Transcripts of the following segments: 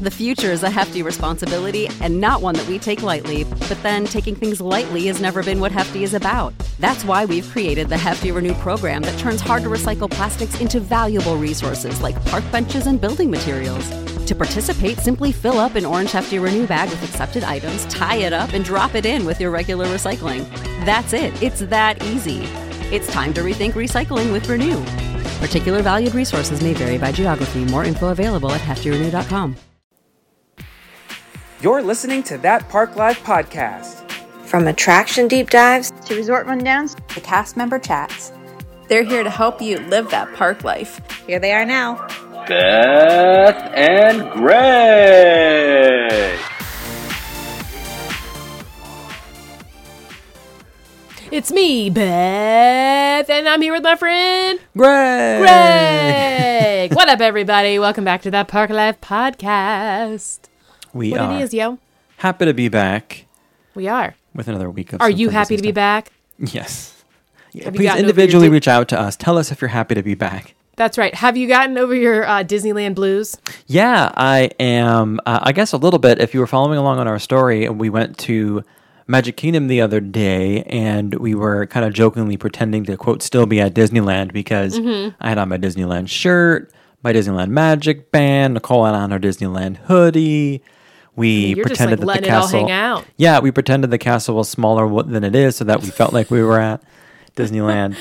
The future is a hefty responsibility and not one that we take lightly, but then taking things lightly has never been what Hefty is about. That's why we've created the Hefty Renew program that turns hard-to-recycle plastics into valuable resources like park benches and building materials. To participate, simply fill up an orange Hefty Renew bag with accepted items, tie it up, and drop it in with your regular recycling. That's it. It's that easy. It's time to rethink recycling with Renew. Particular valued resources may vary by geography. More info available at heftyrenew.com. You're listening to That Park Live podcast. From attraction deep dives to resort rundowns to cast member chats, they're here to help you live that park life. Here they are now. Beth and Greg. It's me, Beth, and I'm here with my friend Greg. What up, everybody? Welcome back to That Park Life podcast. We what are it is, yo. Happy to be back. We are. With another week of Are you happy to be back? Yes. Yeah, Have you please gotten individually reach out to us. Tell us if you're happy to be back. That's right. Have you gotten over your Disneyland blues? Yeah, I am. I guess a little bit. If you were following along on our story, we went to Magic Kingdom the other day, and we were kind of jokingly pretending to, quote, still be at Disneyland because I had on my Disneyland shirt, my Disneyland Magic band, Nicole had on her Disneyland hoodie. We pretended that the castle, it all hang out. Yeah, we pretended the castle was smaller than it is, so that we felt like we were at Disneyland.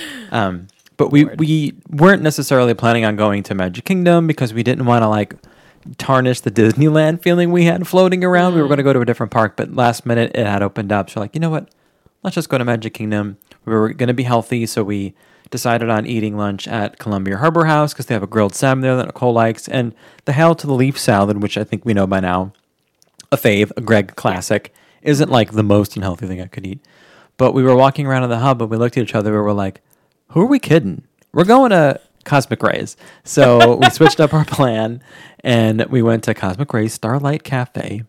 But we weren't necessarily planning on going to Magic Kingdom because we didn't want to like tarnish the Disneyland feeling we had floating around. We were going to go to a different park, but last minute it had opened up. So like, you know what? Let's just go to Magic Kingdom. We were going to be healthy, so we decided on eating lunch at Columbia Harbor House because they have a grilled salmon there that Nicole likes, and the Hail to the Leaf salad, which I think we know by now. A fave, a Greg classic, isn't like the most unhealthy thing I could eat. But we were walking around in the hub and we looked at each other and we were like, who are we kidding? We're going to Cosmic Rays. So we switched up our plan and we went to Cosmic Rays Starlight Cafe.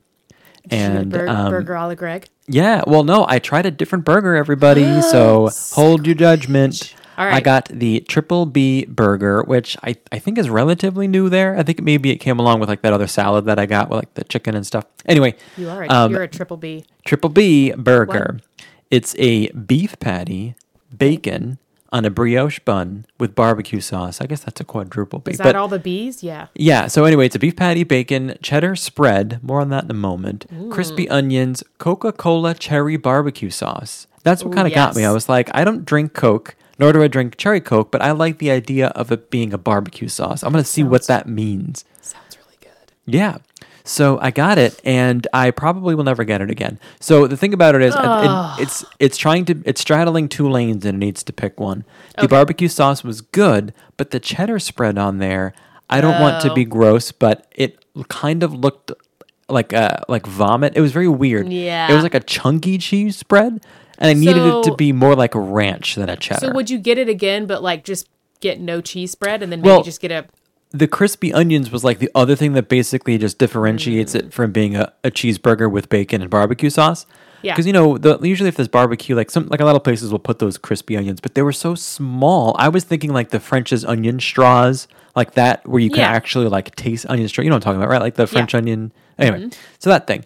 And burger a la Greg? Yeah, well, no, I tried a different burger, everybody. So hold your judgment. All right. I got the Triple B burger, which I think is relatively new there. I think maybe it came along with like that other salad that I got with like the chicken and stuff. Anyway, you're a Triple B. Triple B burger. What? It's a beef patty, bacon on a brioche bun with barbecue sauce. I guess that's a quadruple B. Is that all the B's? Yeah. Yeah. So anyway, it's a beef patty, bacon, cheddar spread. More on that in a moment. Ooh. Crispy onions, Coca-Cola cherry barbecue sauce. That's what kind of got me. I was like, I don't drink Coke. Nor do I drink cherry Coke, but I like the idea of it being a barbecue sauce. I'm going to see what that means. Sounds really good. Yeah. So I got it, and I probably will never get it again. So the thing about it is, it's straddling two lanes, and it needs to pick one. The barbecue sauce was good, but the cheddar spread on there, I don't want to be gross, but it kind of looked like vomit. It was very weird. Yeah. It was like a chunky cheese spread. And I needed it to be more like a ranch than a cheddar. So would you get it again, but like just get no cheese spread and then maybe just get a... The crispy onions was like the other thing that basically just differentiates it from being a cheeseburger with bacon and barbecue sauce. Yeah. Because, you know, usually if there's barbecue, like a lot of places will put those crispy onions, but they were so small. I was thinking like the French's onion straws, like that, where you can actually like taste onion straw. You know what I'm talking about, right? Like the French onion. Anyway, so that thing.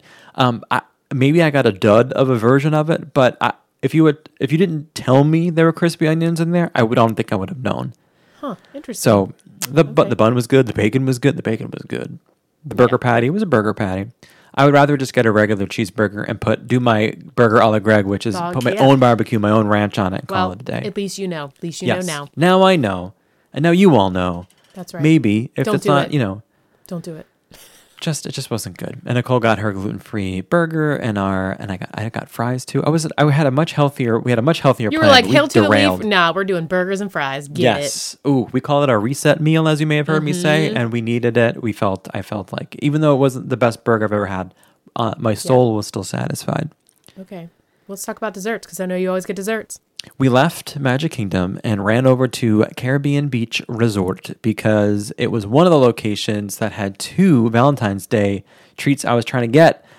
Maybe I got a dud of a version of it, but if you didn't tell me there were crispy onions in there, I don't think I would have known. Huh, interesting. So the bun was good, the bacon was good, The burger patty was a burger patty. I would rather just get a regular cheeseburger and do my burger a la Greg, which is put my own barbecue, my own ranch on it, and call it a day. At least you know. At least you know now. Now I know. And now you all know. That's right. Maybe. If it's not, Don't do it. It just wasn't good. And Nicole got her gluten-free burger and I got fries too. We had a much healthier plan. You were like, hail to the leaf. No, we're doing burgers and fries. Get it. Ooh, we call it our reset meal, as you may have heard me say, and we needed it. I felt like, even though it wasn't the best burger I've ever had, my soul was still satisfied. Okay. Let's talk about desserts, because I know you always get desserts. We left Magic Kingdom and ran over to Caribbean Beach Resort because it was one of the locations that had 2 Valentine's Day treats I was trying to get.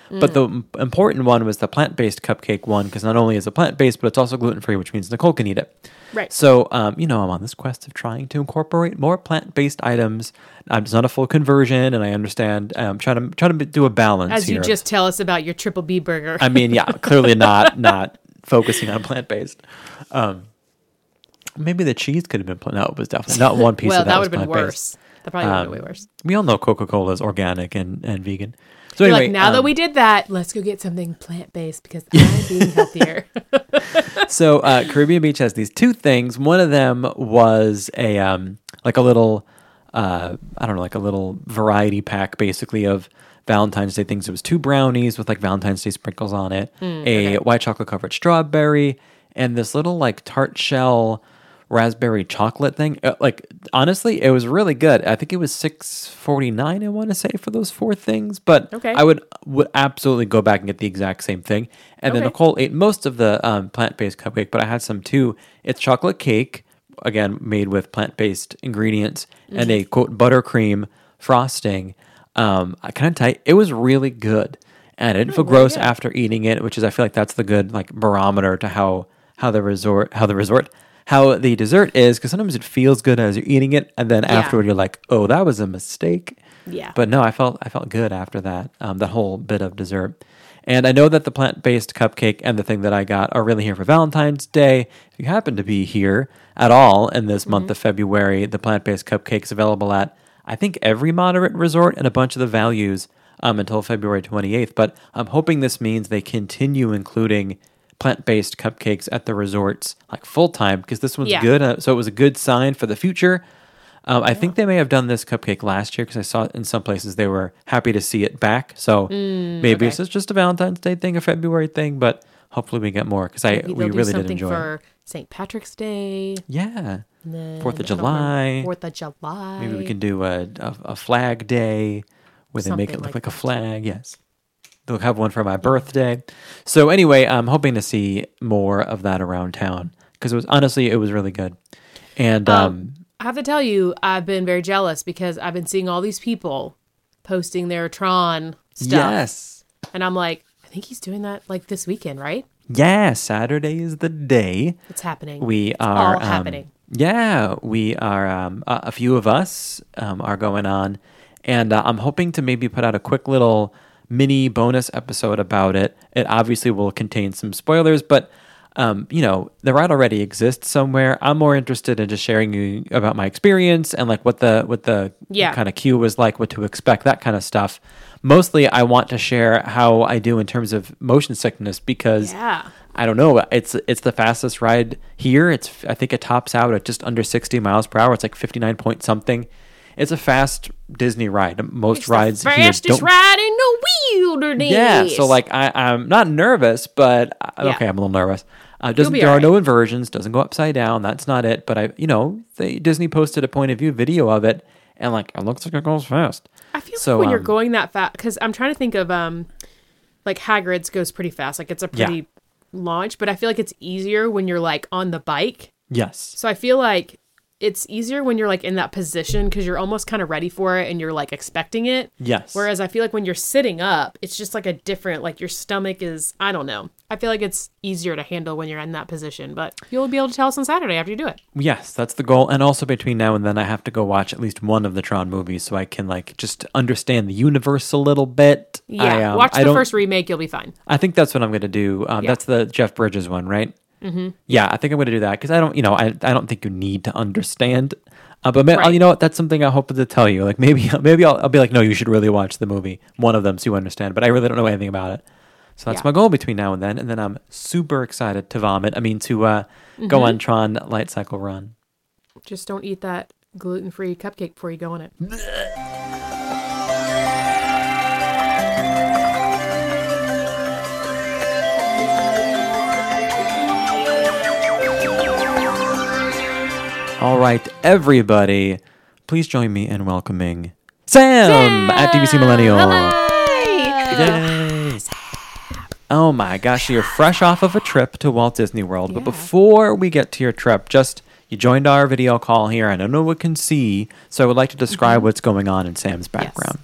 But the important one was the plant-based cupcake one, because not only is it plant-based, but it's also gluten-free, which means Nicole can eat it. Right. So, I'm on this quest of trying to incorporate more plant-based items. It's not a full conversion, and I understand. I'm trying to do a balance As here. you just tell us about your Triple B burger. I mean, yeah, clearly not focusing on plant-based. Maybe the cheese could have been plant. No, it was definitely not one piece well, of that that was would have been plant-based. worse. That probably would have been way worse. We all know Coca-Cola is organic and vegan. So You're anyway, like, now that we did that, let's go get something plant-based because I'm being healthier. So Caribbean Beach has these two things. One of them was a like a little like a little variety pack basically of Valentine's Day things. It was 2 brownies with like Valentine's Day sprinkles on it, white chocolate covered strawberry, and this little like tart shell raspberry chocolate thing. Like honestly, it was really good. I think it was $6.49. I want to say for those 4 things, but I would absolutely go back and get the exact same thing. And then Nicole ate most of the plant-based cupcake, but I had some too. It's chocolate cake, again made with plant-based ingredients, and a quote buttercream frosting. I kind of tight. It was really good, and I didn't feel gross after eating it, which is I feel like that's the good like barometer to how the dessert is, because sometimes it feels good as you're eating it, and then afterward you're like, oh, that was a mistake. Yeah. But no, I felt good after that, that whole bit of dessert. And I know that the plant-based cupcake and the thing that I got are really here for Valentine's Day. If you happen to be here at all in this month of February, the plant-based cupcake is available at, I think, every moderate resort and a bunch of the values until February 28th. But I'm hoping this means they continue including plant-based cupcakes at the resorts like full-time, because this one's good. So it was a good sign for the future. I think they may have done this cupcake last year, because I saw it in some places they were happy to see it back. So maybe this is just a Valentine's Day thing, a February thing, but hopefully we get more, because we really did enjoy for it. St. Patrick's Day. Yeah. And then, 4th of July. 4th of July. Maybe we can do a flag day where they make it look like a flag. Yes. They'll have one for my birthday. So anyway, I'm hoping to see more of that around town, because it was really good. And I have to tell you, I've been very jealous because I've been seeing all these people posting their Tron stuff. Yes. And I'm like, I think he's doing that like this weekend, right? Yeah, Saturday is the day. It's happening. We it's are all happening. Yeah, we are. A few of us are going on, and I'm hoping to maybe put out a quick little mini bonus episode about it. It obviously will contain some spoilers, but the ride already exists somewhere. I'm more interested in just sharing you about my experience and like what the kind of queue was like, what to expect, that kind of stuff. Mostly, I want to share how I do in terms of motion sickness, because I don't know. It's the fastest ride here. I think it tops out at just under 60 miles per hour. It's like 59 point something. It's a fast Disney ride. Most rides here don't. Fastest ride in the wilderness. Yeah, so like I'm not nervous, but okay, I'm a little nervous. There are no inversions. Doesn't go upside down. That's not it. But Disney posted a point of view video of it, and like it looks like it goes fast. I feel like when you're going that fast, because I'm trying to think of like Hagrid's goes pretty fast. Like it's a pretty launch, but I feel like it's easier when you're like on the bike. Yes. So I feel like it's easier when you're like in that position, because you're almost kind of ready for it and you're like expecting it. Yes. Whereas I feel like when you're sitting up, it's just like a different, like your stomach is, I don't know. I feel like it's easier to handle when you're in that position, but you'll be able to tell us on Saturday after you do it. Yes, that's the goal. And also between now and then, I have to go watch at least one of the Tron movies so I can like just understand the universe a little bit. Yeah, watch the first remake, you'll be fine. I think that's what I'm going to do. That's the Jeff Bridges one, right? Mm-hmm. Yeah, I think I'm going to do that, because I don't, I don't think you need to understand. But maybe, you know what? That's something I hope to tell you. Like maybe I'll be like, no, you should really watch the movie, one of them, so you understand. But I really don't know anything about it. So that's my goal between now and then I'm super excited to vomit. I mean, to go on Tron Light Cycle Run. Just don't eat that gluten-free cupcake before you go on it. All right, everybody, please join me in welcoming Sam at DVC Millennial. Yay! Oh my gosh, you're fresh off of a trip to Walt Disney World. But before we get to your trip, you joined our video call here. I don't know what can see, so I would like to describe what's going on in Sam's background. Yes.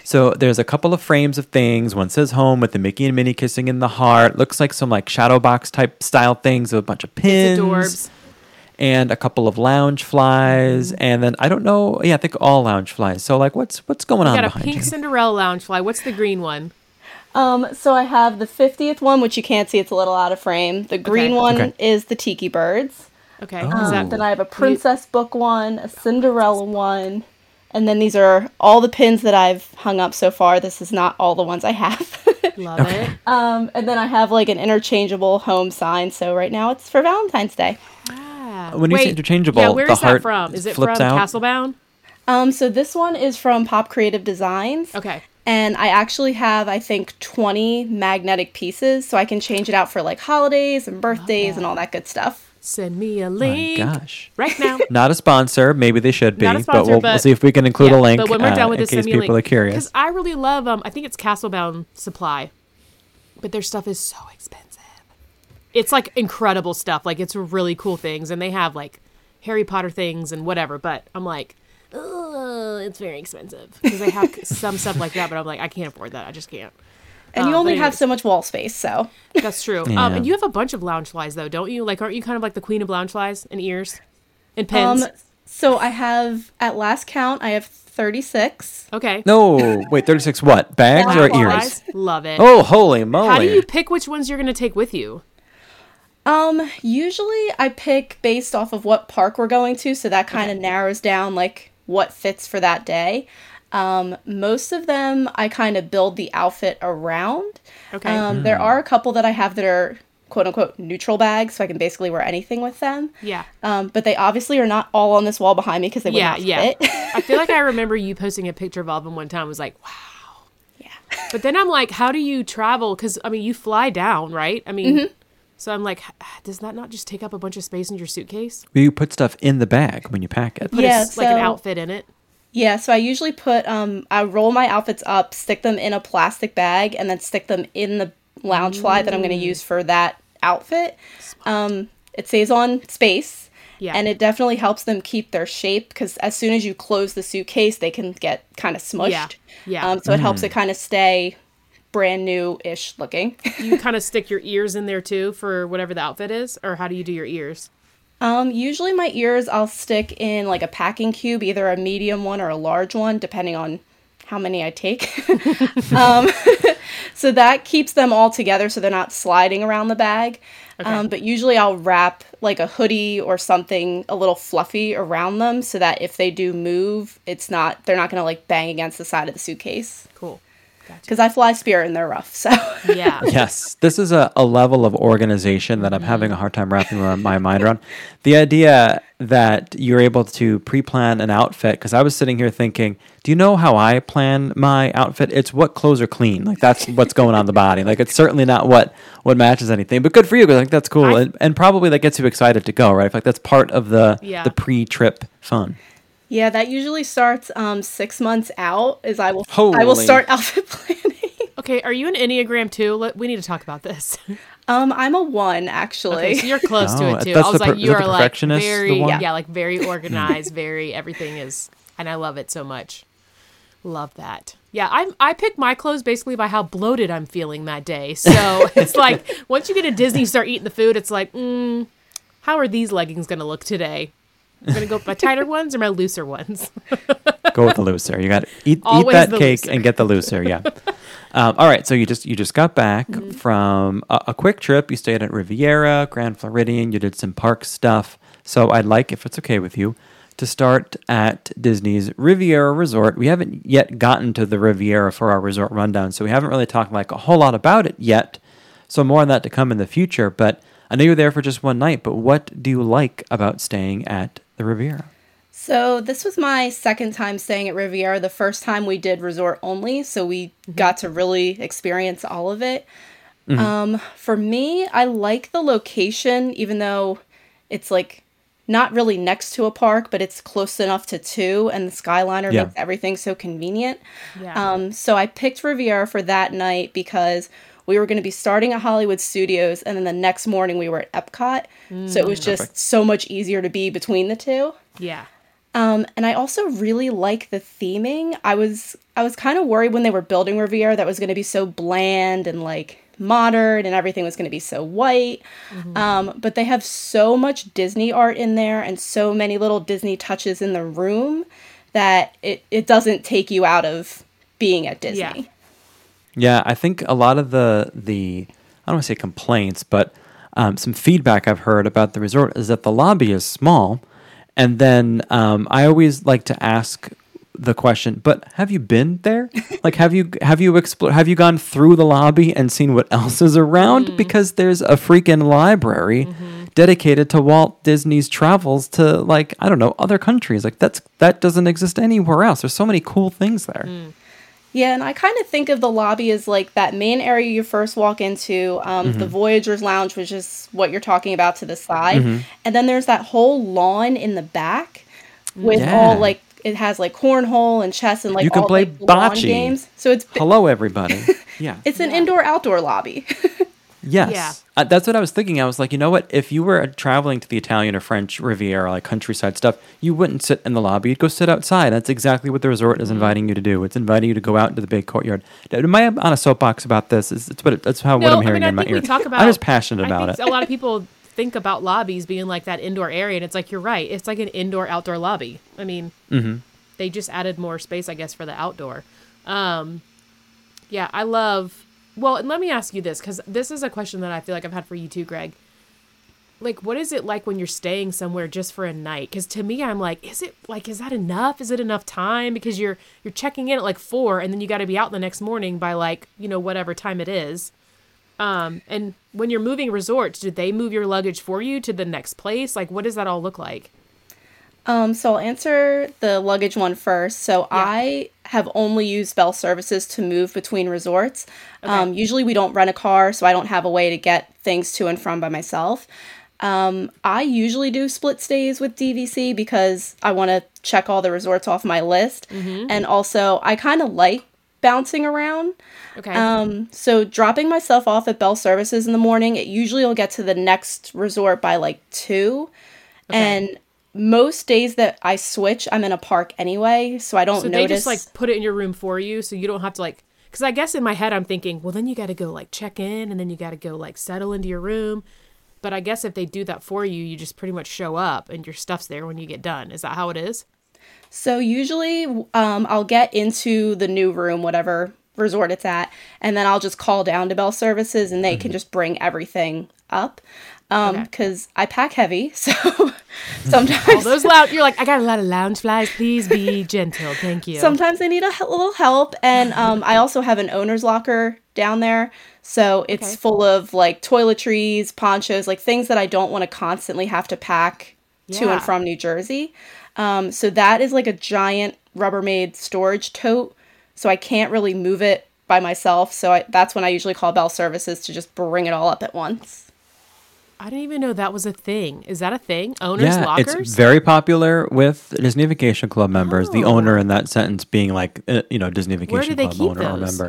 So there's a couple of frames of things. One says home with the Mickey and Minnie kissing in the heart. Looks like some like shadow box type style things with a bunch of pins. It's adorbs. And a couple of lounge flies. And then I don't know. Yeah, I think all lounge flies. So like what's going on You got a behind pink you? Cinderella lounge fly. What's the green one? So I have the 50th one, which you can't see. It's a little out of frame. The green one Okay. is the Tiki Birds. Okay. Oh. Is that Then I have a Princess Book one, a Cinderella one, and then these are all the pins that I've hung up so far. This is not all the ones I have. love it? And then I have like an interchangeable home sign. So right now it's for Valentine's Day. When you say interchangeable, yeah, where the is that heart from? Is it flips from out? Castlebound? So this one is from Pop Creative Designs. Okay. And I actually have, I think, 20 magnetic pieces, so I can change it out for like holidays and birthdays and all that good stuff. Send me a My link gosh. right now. Not a sponsor. Maybe they should be. Not a but sponsor, we'll but- see if we can include a link But when we're done with in this, send case me a people link. are curious. Because I really love, I think it's Castlebound Supply, but their stuff is so expensive. It's like incredible stuff. Like it's really cool things, and they have like Harry Potter things and whatever. But I'm like, oh, it's very expensive because they have some stuff like that. But I'm like, I can't afford that. I just can't. And you but only have anyways. so much wall space, so. That's true. Yeah. And you have a bunch of lounge flies though, don't you? Like, aren't you kind of like the queen of lounge flies and ears and pins? So I have, at last count, I have 36. Okay. No, wait, 36 what? Bags or Lounge ears? flies? Love it. Oh, holy moly. How do you pick which ones you're going to take with you? Usually I pick based off of what park we're going to, so that kind of narrows down like what fits for that day. Most of them I kind of build the outfit around. Okay. There are a couple that I have that are quote unquote neutral bags, so I can basically wear anything with them. Yeah. But they obviously are not all on this wall behind me because they would Yeah, not yeah. fit. I feel like I remember you posting a picture of all of them one time. I was like, wow. Yeah. But then I'm like, how do you travel? Because, I mean, you fly down, right? I mean, so I'm like, does that not just take up a bunch of space in your suitcase? You put stuff in the bag when you pack it. Put like an outfit in it? Yeah, so I usually put, I roll my outfits up, stick them in a plastic bag, and then stick them in the lounge fly that I'm going to use for that outfit. It saves on space, and it definitely helps them keep their shape, because as soon as you close the suitcase, they can get kind of smushed. Yeah. So it helps it kind of stay brand new-ish looking. You kind of stick your ears in there too for whatever the outfit is? Or how do you do your ears? Usually my ears I'll stick in like a packing cube, either a medium one or a large one, depending on how many I take. So that keeps them all together so they're not sliding around the bag. Okay. But usually I'll wrap like a hoodie or something a little fluffy around them so that if they do move, they're not going to like bang against the side of the suitcase. Cool. Because I fly Spirit and they're rough, so. Yeah. Yes, this is a level of organization that I'm having a hard time wrapping my mind around. The idea that you're able to pre-plan an outfit, because I was sitting here thinking, do you know how I plan my outfit? It's what clothes are clean. Like that's what's going on the body. Like it's certainly not what matches anything. But good for you, because I think that's cool, and probably that gets you excited to go, right? Like that's part of the pre-trip fun. Yeah, that usually starts 6 months out. I will Holy. start outfit planning. Okay, are you an Enneagram too? We need to talk about this. I'm a 1 actually. Okay, so you're close to Oh, it too. that's I was the like, is you that the are like perfectionist, the very, one? like very organized, very everything is, and I love it so much. Love that. Yeah, I pick my clothes basically by how bloated I'm feeling that day. So it's like once you get to Disney, you start eating the food. It's like, how are these leggings going to look today? I'm going to go with my tighter ones or my looser ones. Go with the looser. You got to eat Always that the cake looser. and get the looser. Yeah. All right. So you just got back from a quick trip. You stayed at Riviera, Grand Floridian. You did some park stuff. So I'd like, if it's okay with you, to start at Disney's Riviera Resort. We haven't yet gotten to the Riviera for our resort rundown, so we haven't really talked like a whole lot about it yet. So more on that to come in the future. But I know you were there for just one night. But what do you like about staying at the Riviera? So this was my second time staying at Riviera. The first time we did resort only, so we got to really experience all of it. For me, I like the location, even though it's like not really next to a park, but it's close enough to 2, and the Skyliner makes everything so convenient. Yeah. So I picked Riviera for that night because we were going to be starting at Hollywood Studios, and then the next morning we were at Epcot. So it was just so much easier to be between the two. Yeah. And I also really like the theming. I was kind of worried when they were building Riviera that it was going to be so bland and like modern and everything was going to be so white. But they have so much Disney art in there and so many little Disney touches in the room that it doesn't take you out of being at Disney. Yeah, I think a lot of the I don't want to say complaints, but some feedback I've heard about the resort is that the lobby is small. And then I always like to ask the question, but have you been there? Like, have you explored? Have you gone through the lobby and seen what else is around? Because there's a freaking library dedicated to Walt Disney's travels to, like, I don't know, other countries. Like that doesn't exist anywhere else. There's so many cool things there. Yeah, and I kind of think of the lobby as like that main area you first walk into, the Voyager's Lounge, which is what you're talking about to the side. And then there's that whole lawn in the back with all like, it has like cornhole and chess and like you can all play like, lawn bocce games. So it's hello everybody. Yeah, it's an indoor-outdoor lobby. Yes. Yeah. That's what I was thinking. I was like, you know what? If you were traveling to the Italian or French Riviera, like countryside stuff, you wouldn't sit in the lobby. You'd go sit outside. That's exactly what the resort is inviting you to do. It's inviting you to go out into the big courtyard. Am I on a soapbox about this? That's what I'm hearing in my ear. I'm just passionate about it. A lot of people think about lobbies being like that indoor area, and it's like, you're right. It's like an indoor-outdoor lobby. I mean, they just added more space, I guess, for the outdoor. Yeah, I love... Well, and let me ask you this, because this is a question that I feel like I've had for you too, Greg. Like, what is it like when you're staying somewhere just for a night? Because to me, I'm like, is that enough? Is it enough time? Because you're checking in at like 4, and then you got to be out the next morning by like, whatever time it is. And when you're moving resorts, do they move your luggage for you to the next place? Like, what does that all look like? So I'll answer the luggage one first. So I have only used Bell Services to move between resorts. Okay. Usually we don't rent a car, so I don't have a way to get things to and from by myself. I usually do split stays with DVC because I want to check all the resorts off my list. And also I kind of like bouncing around. Okay. So dropping myself off at Bell Services in the morning, it usually will get to the next resort by like 2. Okay. And most days that I switch, I'm in a park anyway, so I don't notice. So they just like put it in your room for you, so you don't have to like, because I guess in my head I'm thinking, well, then you got to go like check in, and then you got to go like settle into your room. But I guess if they do that for you, you just pretty much show up and your stuff's there when you get done. Is that how it is? So usually I'll get into the new room, whatever resort it's at, and then I'll just call down to Bell Services and they can just bring everything up. Because I pack heavy, so sometimes all those loud. You're like, I got a lot of lounge flies. Please be gentle, thank you. Sometimes they need a little help, and I also have an owner's locker down there, so it's full of like toiletries, ponchos, like things that I don't want to constantly have to pack to and from New Jersey. So that is like a giant Rubbermaid storage tote, so I can't really move it by myself. So that's when I usually call Bell Services to just bring it all up at once. I didn't even know that was a thing. Is that a thing? Owners' lockers? It's very popular with Disney Vacation Club members. The owner in that sentence being like, Disney Vacation Club owner or member.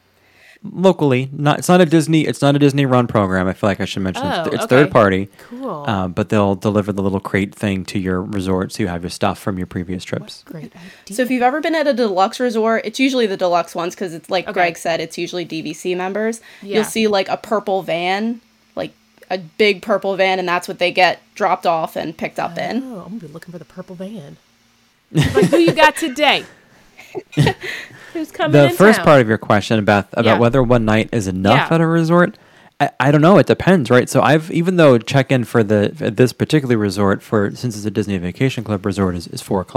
Locally, it's not a Disney run program. I feel like I should mention it's third party. Cool. But they'll deliver the little crate thing to your resort, so you have your stuff from your previous trips. What a great idea. So if you've ever been at a deluxe resort, it's usually the deluxe ones because it's like Greg said, it's usually DVC members. Yeah. You'll see like a purple van, like a big purple van, and that's what they get dropped off and picked up in. Oh, I'm gonna be looking for the purple van. Like, who you got today? Who's coming The in first town? part of your question about whether one night is enough at a resort, I don't know. It depends, right? So even though check-in for this particular resort since it's a Disney Vacation Club resort is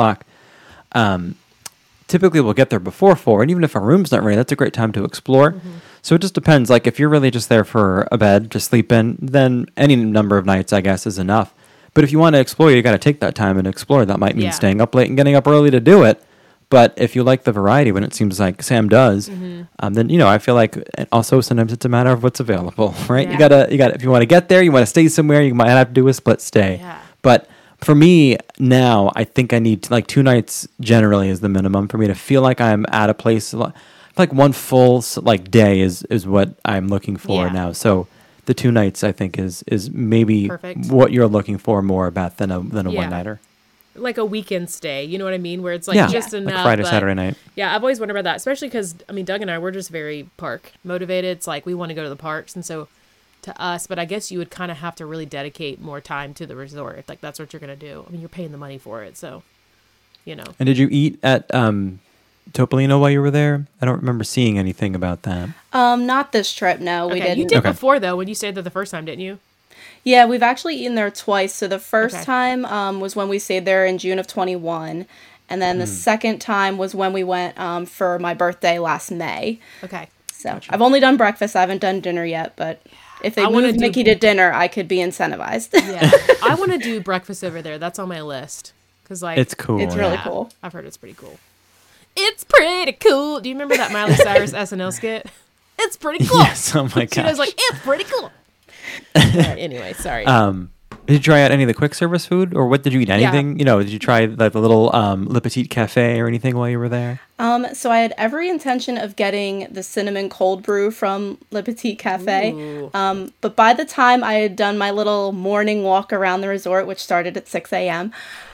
4:00, typically we'll get there before 4, and even if our room's not ready, that's a great time to explore. So it just depends. Like if you're really just there for a bed to sleep in, then any number of nights, I guess, is enough. But if you want to explore, you got to take that time and explore. That might mean staying up late and getting up early to do it. But if you like the variety, when it seems like Sam does, then I feel like also sometimes it's a matter of what's available, right? Yeah. You gotta. If you want to get there, you want to stay somewhere, you might have to do a split stay. Yeah. But for me now, I think I need like 2 nights generally is the minimum for me to feel like I'm at a place. Like one full day is what I'm looking for now. So the 2 nights I think is maybe perfect. What you're looking for more about than a one-nighter. like a weekend stay. You know what I mean? Where it's like Yeah, just like enough. Friday, but- Saturday night. Yeah, I've always wondered about that, especially because, I mean, Doug and I, we're just very park motivated. It's like we want to go to the parks. And so to us, but I guess you would kind of have to really dedicate more time to the resort if like that's what you're going to do. I mean, you're paying the money for it. So, you know. And did you eat at Topolino while you were there? I don't remember seeing anything about that. Not this trip. No, we Okay, didn't. you did Okay. before, though, when you stayed there the first time, didn't you? Yeah, we've actually eaten there twice. So the first Okay. time was when we stayed there in June of 21. And then the second time was when we went for my birthday last May. Okay. So I've only done breakfast. I haven't done dinner yet. But if they I wanna moved do- Mickey to dinner, I could be incentivized. Yeah. I want to do breakfast over there. That's on my list. Because, like, It's cool. It's really yeah, cool. I've heard it's pretty cool. It's pretty cool. Do you remember that Miley Cyrus SNL skit? It's pretty cool. Yes, oh my She was gosh. like, it's pretty cool. All right, anyway, sorry. Did you try out any of the quick service food, or what did you eat? Anything? You know, did you try like the little Le Petit Cafe or anything while you were there? So I had every intention of getting the cinnamon cold brew from Le Petit Cafe. Ooh. But by the time I had done my little morning walk around the resort, which started at 6 a.m.,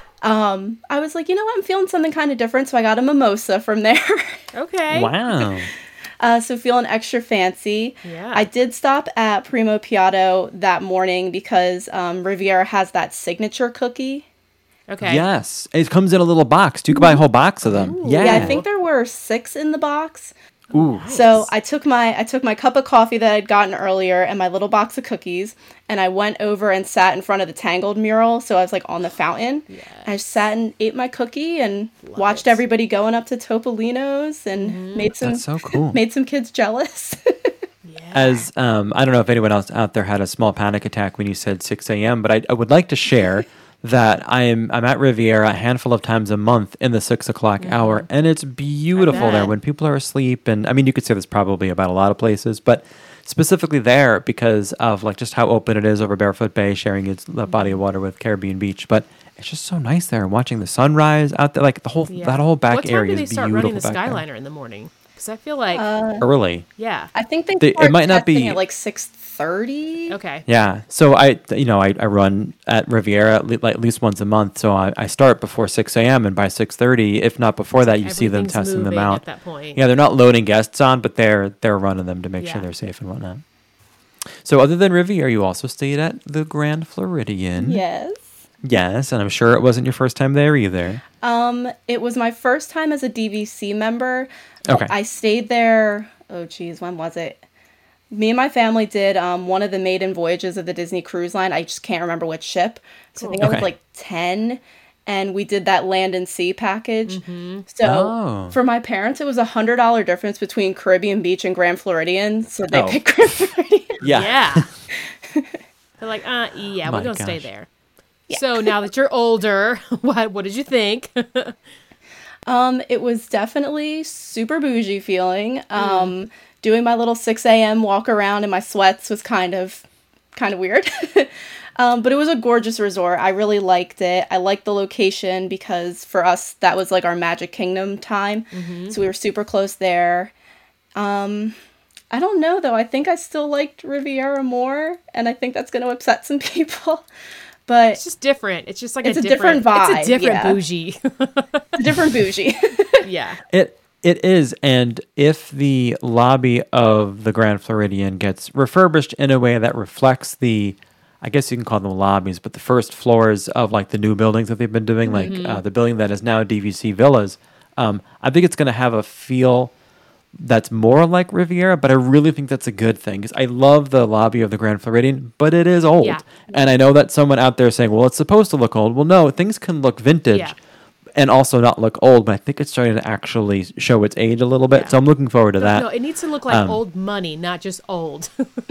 I was like, you know what? I'm feeling something kind of different. So I got a mimosa from there. Okay. Wow. So feeling extra fancy. Yeah. I did stop at Primo Piatto that morning because Riviera has that signature cookie. Okay. Yes, it comes in a little box. You can buy a whole box of them. Yeah. Yeah, I think there were 6 in the box. Ooh. So I took my cup of coffee that I'd gotten earlier and my little box of cookies, and I went over and sat in front of the Tangled mural. So I was like on the fountain. Yes. I sat and ate my cookie and watched it. everybody going up to Topolino's and made some That's so cool. made some kids jealous. As I don't know if anyone else out there had a small panic attack when you said 6 a.m., but I would like to share that I'm at Riviera a handful of times a month in the 6 o'clock hour, and it's beautiful there bet. when people are asleep. And I mean, you could say this probably about a lot of places, but specifically there because of like just how open it is over Barefoot Bay, sharing its body of water with Caribbean Beach. But it's just so nice there, watching the sunrise out there, like the whole that whole back what time area do they is start beautiful. running the back there. Skyliner in the morning? Because I feel like, Early. yeah. I think It start might not testing be- at like 6:30. Okay. Yeah. So I run at Riviera at least once a month. So I start before 6 a.m. and by 6:30, if not before that, you see them Everything's testing them moving out. at that point. Yeah, they're not loading guests on, but they're running them to make Yeah. sure they're safe and whatnot. So other than Riviera, you also stayed at the Grand Floridian. Yes. Yes, and I'm sure it wasn't your first time there either. It was my first time as a DVC member. Okay. I stayed there. Oh, geez, when was it? Me and my family did one of the maiden voyages of the Disney Cruise Line. I just can't remember which ship. So I think I was Okay. like 10, and we did that land and sea package. Mm-hmm. So Oh. for my parents, it was $100 difference between Caribbean Beach and Grand Floridian. So they Oh. picked Grand Floridian. Yeah. They're like, yeah, My we're going to stay gosh. there. So now that you're older, what did you think? It was definitely super bougie feeling. Doing my little 6 a.m. walk around in my sweats was kind of weird. But it was a gorgeous resort. I really liked it. I liked the location because for us, that was like our Magic Kingdom time. So we were super close there. I don't know though. I think I still liked Riviera more, and I think that's going to upset some people. But It's just different. It's just like It's a a different different It's a vibe, different yeah. bougie. it's different bougie. Yeah. It is, and if the lobby of the Grand Floridian gets refurbished in a way that reflects the, I guess you can call them lobbies, but the first floors of like the new buildings that they've been doing, like the building that is now DVC Villas, I think it's going to have a feel that's more like Riviera, but I really think that's a good thing because I love the lobby of the Grand Floridian, but it is old. Yeah. And I know that someone out there is saying, well, it's supposed to look old. Well, no, things can look vintage. Yeah. And also not look old, but I think it's starting to actually show its age a little bit. Yeah. So I'm looking forward to that. No, it needs to look like old money, not just old.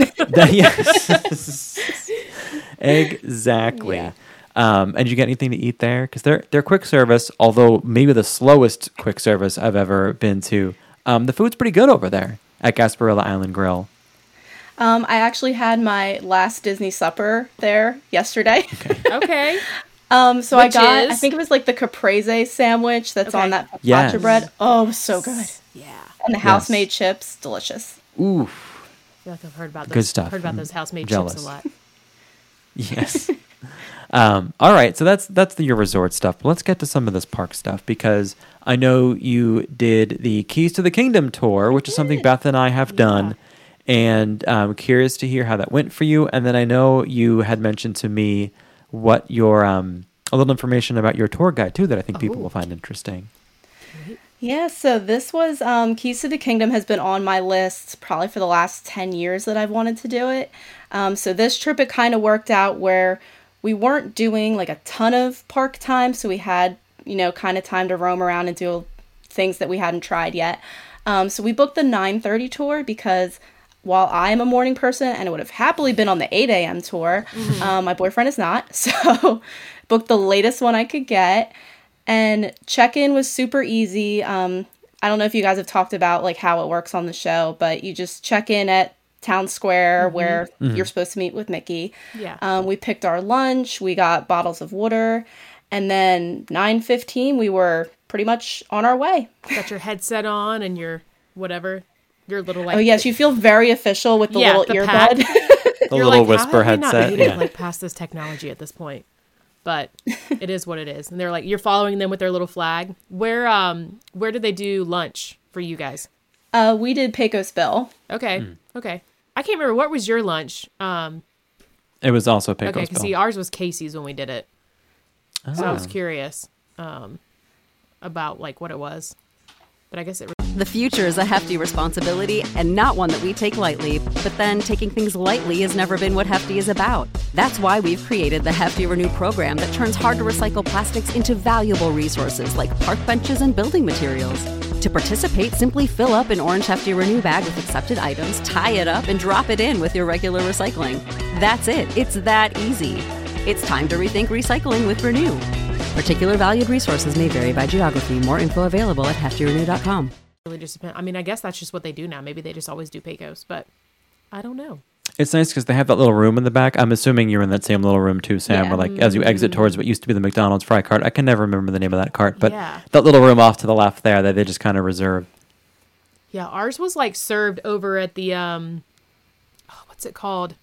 Yes. Exactly. Yeah. And did you get anything to eat there? Because they're quick service, although maybe the slowest quick service I've ever been to. The food's pretty good over there at Gasparilla Island Grill. I actually had my last Disney supper there yesterday. Okay. So I Which got, I is? think it was like the caprese sandwich that's Okay. on that focaccia Yes. bread. Oh, it was so good. Yeah. And the house-made chips, delicious. Ooh. I feel like I've heard about those. Good stuff. Heard about I'm those house-made jealous. chips a lot. Yes. All right, so that's your resort stuff. But let's get to some of this park stuff because I know you did the Keys to the Kingdom tour, which is something Beth and I have done, and I'm curious to hear how that went for you. And then I know you had mentioned to me what your a little information about your tour guide too that I think people will find interesting. Yeah, so this was Keys to the Kingdom has been on my list probably for the last 10 years that I've wanted to do it. So this trip, it kind of worked out where we weren't doing like a ton of park time. So we had, kind of time to roam around and do things that we hadn't tried yet. So we booked the 9:30 tour because while I am a morning person and it would have happily been on the 8 a.m. tour, my boyfriend is not. So booked the latest one I could get. And check-in was super easy. I don't know if you guys have talked about like how it works on the show, but you just check in at Town Square where you're supposed to meet with Mickey. Yeah. We picked our lunch. We got bottles of water. And then 9:15, we were pretty much on our way. Got your headset on and your whatever, your little like. Oh, yes. You feel very official with the little earbud. The little whisper how have they headset. not made it, like past this technology at this point? But it is what it is. And they're like, you're following them with their little flag. Where did they do lunch for you guys? We did Pecos Bill. Okay. Okay. I can't remember. What was your lunch? It was also Pecos Okay, because Bill. see, ours was Casey's when we did it. So I was curious about like what it was. But I guess it The future is a hefty responsibility and not one that we take lightly. But then taking things lightly has never been what Hefty is about. That's why we've created the Hefty Renew program that turns hard-to-recycle plastics into valuable resources like park benches and building materials. To participate, simply fill up an orange Hefty Renew bag with accepted items, tie it up, and drop it in with your regular recycling. That's it. It's that easy. It's time to rethink recycling with Renew. Particular valued resources may vary by geography. More info available at heftyrenew.com. really just depends. I mean, I guess that's just what they do now. Maybe they just always do Pecos, but I don't know. It's nice because they have that little room in the back. I'm assuming you're in that same little room too, Sam, where like as you exit towards what used to be the McDonald's fry cart. I can never remember the name of that cart, but that little room off to the left there that they just kind of reserved. Yeah, ours was like served over at the what's it called?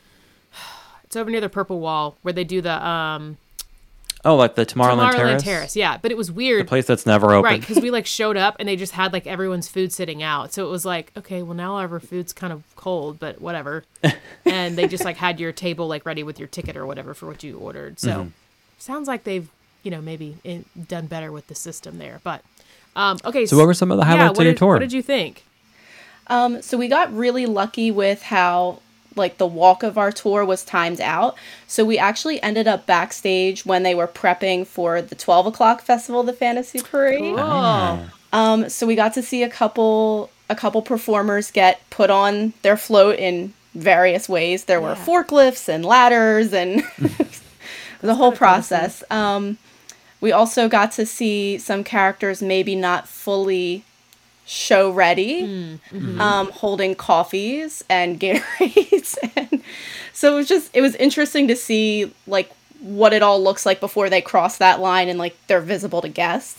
It's over near the Purple Wall where they do the like the Tomorrowland Terrace. Yeah, but it was weird. The place that's never open. Right, because we like showed up and they just had like everyone's food sitting out. So it was like, okay, well now our food's kind of cold, but whatever. And they just like had your table like ready with your ticket or whatever for what you ordered. So sounds like they've, maybe done better with the system there. But okay. So what were some of the highlights of your tour? What did you think? So we got really lucky with how like the walk of our tour was timed out. So we actually ended up backstage when they were prepping for the 12 o'clock Festival of the Fantasy Parade. Cool. So we got to see a couple performers get put on their float in various ways. There were forklifts and ladders and the whole process. We also got to see some characters maybe not fully show ready, holding coffees and Gatorades. And so it was interesting to see like what it all looks like before they cross that line and like they're visible to guests.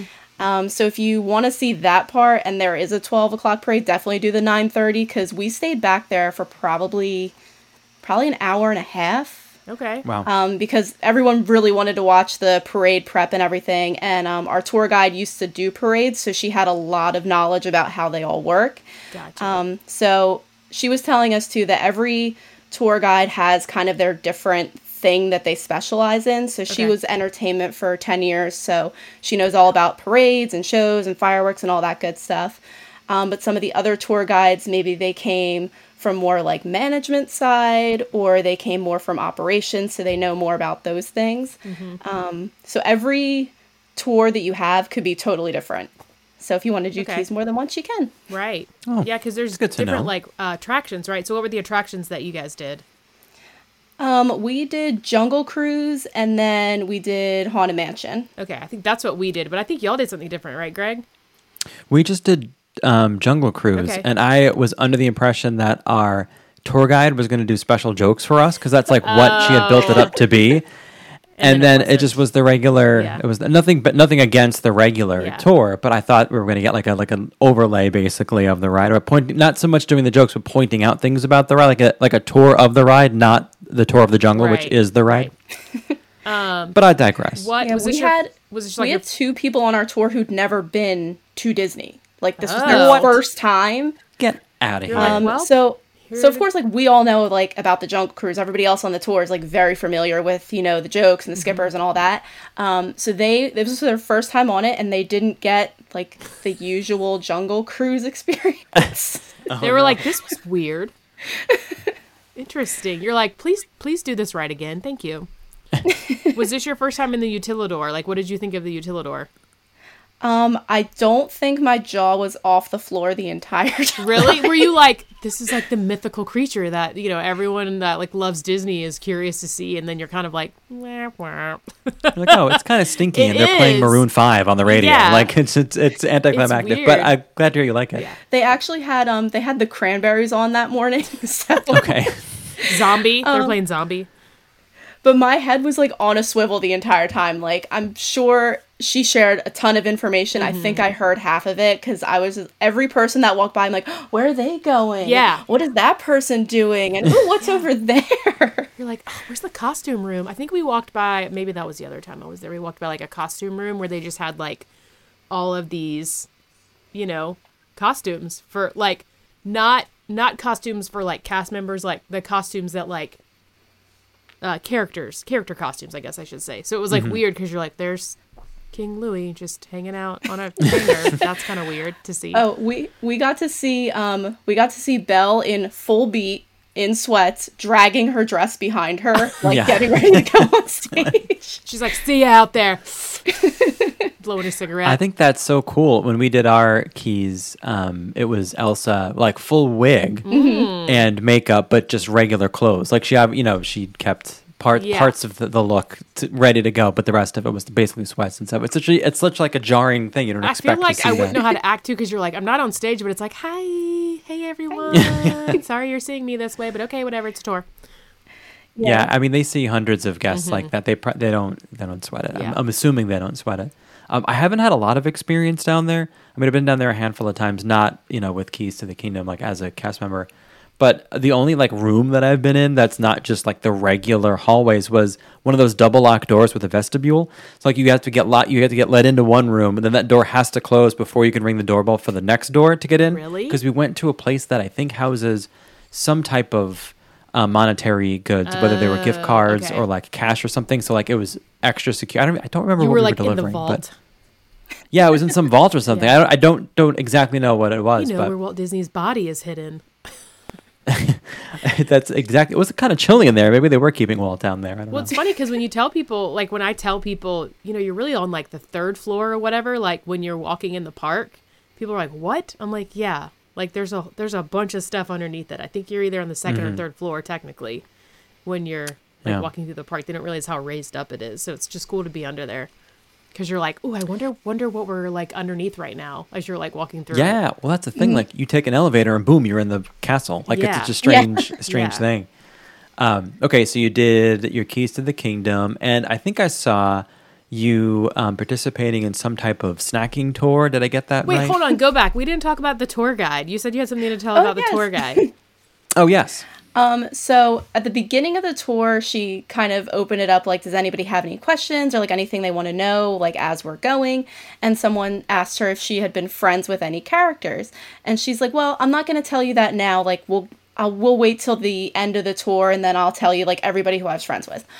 So if you want to see that part and there is a 12 o'clock parade, definitely do the 9:30 because we stayed back there for probably an hour and a half. Okay. Wow. Because everyone really wanted to watch the parade prep and everything. And our tour guide used to do parades, so she had a lot of knowledge about how they all work. Gotcha. So she was telling us, too, that every tour guide has kind of their different thing that they specialize in. So she was entertainment for 10 years, so she knows all about parades and shows and fireworks and all that good stuff. But some of the other tour guides, maybe they came from more like management side or they came more from operations, so they know more about those things. So every tour that you have could be totally different. So if you want to do keys more than once, you can. Right. Oh, yeah, because there's good to different know. like attractions, right? So what were the attractions that you guys did? We did Jungle Cruise and then we did Haunted Mansion. Okay, I think that's what we did, but I think y'all did something different, right, Greg? We just did Jungle Cruise, and I was under the impression that our tour guide was going to do special jokes for us because that's like what she had built it up to be. And then it just was the regular. It was nothing against the regular tour, but I thought we were going to get like an overlay basically of the ride, or not so much doing the jokes, but pointing out things about the ride, like a tour of the ride, not the Tour of the Jungle, which Right, is the ride. But I digress. What Yeah, was we this? Was this like we your had 2 people on our tour who'd never been to Disney. Like this was Oh. their first time. Get out of here. You're like, well, So here of course, like we all know like about the Jungle Cruise. Everybody else on the tour is like very familiar with the jokes and the skippers and all that. So this was their first time on it, and they didn't get like the usual Jungle Cruise experience. they were like, this was weird. Interesting. You're like, please do this right again. Thank you. Was this your first time in the Utilidor? Like, what did you think of the Utilidor? I don't think my jaw was off the floor the entire time. Really? Were you like, this is like the mythical creature that, everyone that like loves Disney is curious to see, and then you're kind of like, wah, wah. Like, oh, it's kind of stinky, and they're playing is. Maroon 5 on the radio. Yeah. Like it's anticlimactic. It's But weird. I'm glad to hear you like it. Yeah. They actually had they had the Cranberries on that morning. So. Okay. Zombie? They're playing Zombie. But my head was like on a swivel the entire time. Like I'm sure she shared a ton of information. I think I heard half of it because every person that walked by, I'm like, where are they going? Yeah. What is that person doing? And ooh, what's over there? You're like, oh, where's the costume room? I think we walked by, maybe that was the other time I was there. We walked by like a costume room where they just had like all of these, costumes for like, not costumes for like cast members, like the costumes that like, character costumes, I guess I should say. So it was like weird because you're like, there's King Louis just hanging out on a hanger. That's kind of weird to see. Oh, we got to see Belle in full beat in sweats, dragging her dress behind her, like Yeah. getting ready to go on stage. She's like, see you out there. Blowing a cigarette. I think that's so cool. When we did our keys, it was Elsa, like full wig and makeup, but just regular clothes. Like she kept parts of the look ready to go, but the rest of it was basically sweats and stuff. It's such like a jarring thing. You don't I expect feel like to see I wouldn't that. know how to act too, because you're like, I'm not on stage, but it's like, hi, hey everyone. Sorry you're seeing me this way, but okay, whatever. It's a tour. Yeah, I mean they see hundreds of guests like that. They don't sweat it. Yeah. I'm assuming they don't sweat it. I haven't had a lot of experience down there. I mean, I've been down there a handful of times, not with Keys to the Kingdom, like as a cast member. But the only like room that I've been in that's not just like the regular hallways was one of those double lock doors with a vestibule. It's like you have to get let into one room, and then that door has to close before you can ring the doorbell for the next door to get in. Really? Because we went to a place that I think houses some type of monetary goods, whether they were gift cards okay. or like cash or something. So like it was extra secure. I don't remember You what were we like were in the delivering, vault. but yeah, it was in some vault or something. Yeah. I don't exactly know what it was, where but Walt Disney's body is hidden. that's exactly. It was kind of chilly in there. Maybe they were keeping Walt down there. I don't Well, know. it's funny because when you tell people, like when I tell people, you're really on like the 3rd floor or whatever, like when you're walking in the park, people are like, what? I'm like, yeah. Like there's a bunch of stuff underneath it. I think you're either on the 2nd or 3rd floor technically when you're like walking through the park. They don't realize how raised up it is. So it's just cool to be under there. Because you're like, oh, I wonder what we're like underneath right now as you're like walking through. Yeah, well, that's the thing. Like, you take an elevator and boom, you're in the castle. Like, Yeah. it's a strange Yeah. thing. Okay, so you did your Keys to the Kingdom, and I think I saw you participating in some type of snacking tour. Did I get that Wait, right? hold on, go back. We didn't talk about the tour guide. You said you had something to tell about yes. the tour guide. Oh, yes. So at the beginning of the tour, she kind of opened it up like, does anybody have any questions or like anything they want to know, like as we're going? And someone asked her if she had been friends with any characters. And she's like, well, I'm not going to tell you that now. Like, we'll wait till the end of the tour and then I'll tell you like everybody who I was friends with.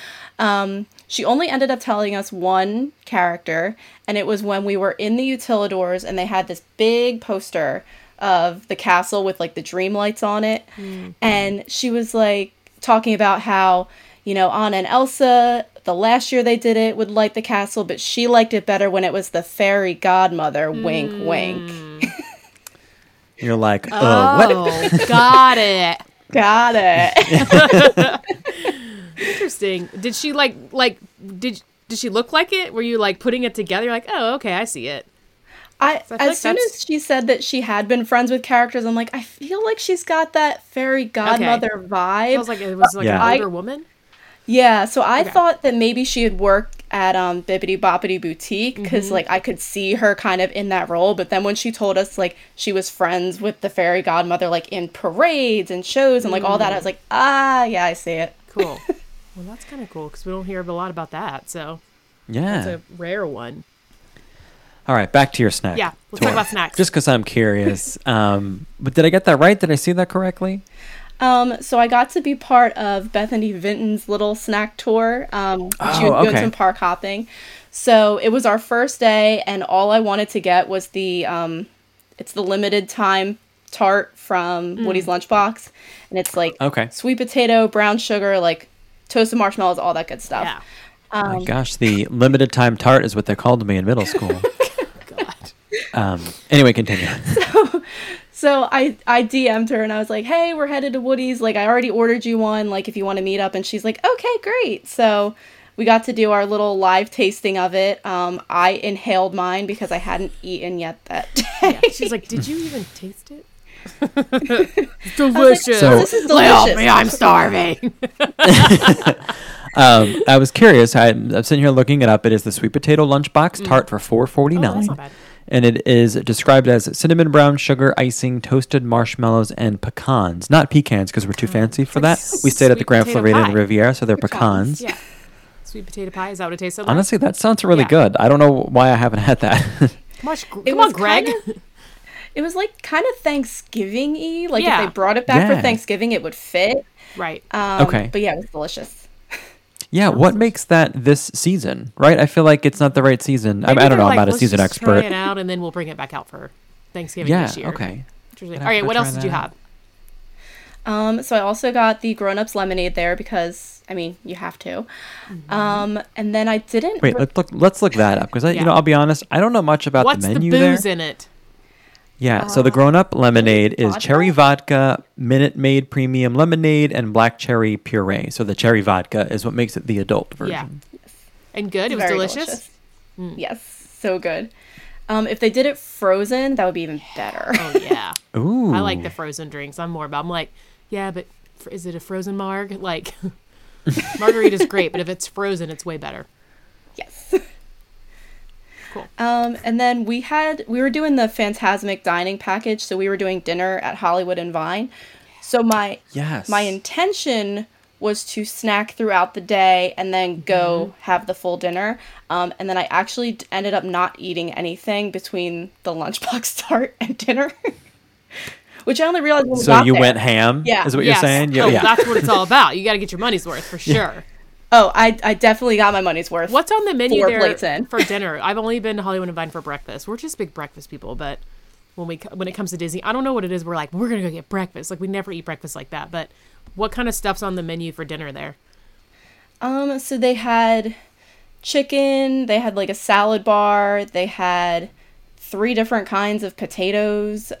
She only ended up telling us one character, and it was when we were in the Utilidors and they had this big poster of the castle with like the dream lights on it. And she was like talking about how, Anna and Elsa, the last year they did it, would light the castle, but she liked it better when it was the fairy godmother, wink, wink. You're like, what? Oh, got it. Got it. Interesting. Did she did she look like it? Were you like putting it together? You're like, oh, okay, I see it. As So I feel like soon that's- as she said that she had been friends with characters, I'm like, I feel like she's got that fairy godmother vibe. I was like, it was like Yeah. an older woman. Yeah, so I Okay. thought that maybe she had worked at Bibbidi Boppidi Boutique because like I could see her kind of in that role. But then when she told us like she was friends with the fairy godmother like in parades and shows and like all that, I was like, yeah, I see it. Cool. Well, that's kind of cool because we don't hear a lot about that. So Yeah. it's a rare one. All right, back to your snack. Yeah, let's tour. talk about snacks. Just because I'm curious. But did I get that right? Did I see that correctly? So I got to be part of Bethany Vinton's little snack tour. She would go some park hopping. So it was our first day, and all I wanted to get was the it's the limited time tart from Woody's Lunchbox, and it's like sweet potato, brown sugar, like toasted marshmallows, all that good stuff. Yeah. Oh my gosh, the limited time tart is what they called me in middle school. God. Anyway, continue. So I DM'd her and I was like, hey, we're headed to Woody's. Like, I already ordered you one. Like, if you want to meet up. And she's like, okay, great. So we got to do our little live tasting of it. I inhaled mine because I hadn't eaten yet that day. Yeah. She's like, did you even taste it? It's delicious. So, this is Lay off delicious. me, I'm starving. I was curious. I'm sitting here looking it up. It is the sweet potato lunchbox tart for $4.49. Oh, that's not bad. And it is described as cinnamon brown sugar icing, toasted marshmallows, and pecans. Not pecans because we're too fancy for that. We stayed at the sweet Grand potato Florida pie. and Riviera, so they're pecans. Yeah. Sweet potato pie, is that what it tastes like? Honestly, that sounds really Yeah. good. I don't know why I haven't had that. Come It on, was Greg. It was like kind of Thanksgiving-y. Like Yeah. if they brought it back Yeah. for Thanksgiving, it would fit. Right. Okay. But yeah, it was delicious. Yeah, what makes that this season, right? I feel like it's not the right season. I Maybe don't know. they're I'm like, not a let's season just Try expert. it out, and then we'll bring it back out for Thanksgiving Yeah, this year. okay. Interesting. Gonna All right, have what to else try did you that. have? So I also got the grown-ups lemonade there because, I mean, you have to. And then I didn't... Wait, let's look that up because Yeah. I'll be honest. I don't know much about What's the the menu booze there. in it? Yeah, so the grown-up lemonade is vodka? cherry vodka, Minute Maid premium lemonade, and black cherry puree. So the cherry vodka is what makes it the adult version. Yeah. And good? It was Very delicious? Yes, so good. If they did it frozen, that would be even better. Oh, yeah. Ooh, I like the frozen drinks. I'm like, yeah, but is it a frozen marg? Like, margarita's great, but if it's frozen, it's way better. Yes. Cool. And then we were doing the Fantasmic dining package, so we were doing dinner at Hollywood and Vine. So my intention was to snack throughout the day and then go have the full dinner. And then I actually ended up not eating anything between the lunchbox tart and dinner. Which I only realized when we So got you there. went ham? Yeah. Is what Yes. you're saying? Oh, Yeah. that's what it's all about. You got to get your money's worth for sure. Oh, I definitely got my money's worth. What's on the menu 4 there plates in. for dinner? I've only been to Hollywood and Vine for breakfast. We're just big breakfast people, but when it comes to Disney, I don't know what it is. We're like, we're gonna go get breakfast. Like we never eat breakfast like that. But what kind of stuff's on the menu for dinner there? So they had chicken, they had like a salad bar, they had 3 different kinds of potatoes,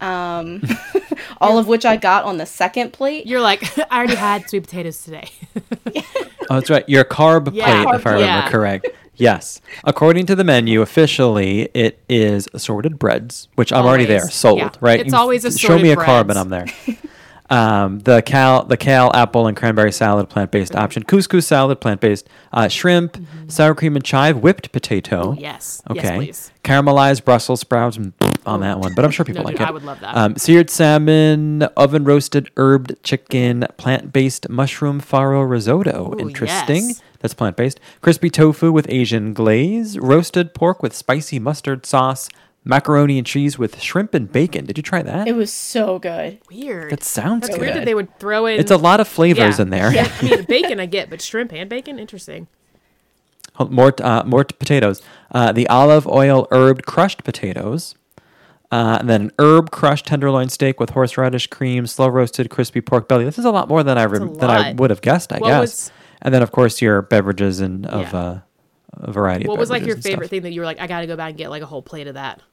all of which I got on the second plate. You're like, I already had sweet potatoes today. Oh, that's right. Your carb Yeah. plate, if I remember Yeah. correct. Yes. According to the menu, officially, it is assorted breads, which I'm already there, Always. sold, Yeah. right? It's always Show assorted me a carb breads. and I'm there. The kale, apple, and cranberry salad, plant-based option. Couscous salad, plant-based. Shrimp, sour cream and chive, whipped potato. Yes. Okay. Yes, please. Caramelized Brussels sprouts on that one, but I'm sure people No, like dude, it. I would love that. Seared salmon, oven roasted herbed chicken, plant-based mushroom farro risotto. Ooh, Interesting. yes. That's plant-based. Crispy tofu with Asian glaze, roasted pork with spicy mustard sauce, macaroni and cheese with shrimp and bacon. Did you try that? It was so good. Weird. That sounds That's good. weird that they would throw in. It's a lot of flavors Yeah. in there. Yeah, I mean, bacon I get, but shrimp and bacon, interesting. More potatoes. The olive oil herbed crushed potatoes. And then an herb crushed tenderloin steak with horseradish cream, slow roasted crispy pork belly. This is a lot more than I lot. would have guessed, I What guess. was- And then of course your beverages and of Yeah. a variety. What of was like beverages your and favorite stuff. thing that you were like, I got to go back and get like a whole plate of that?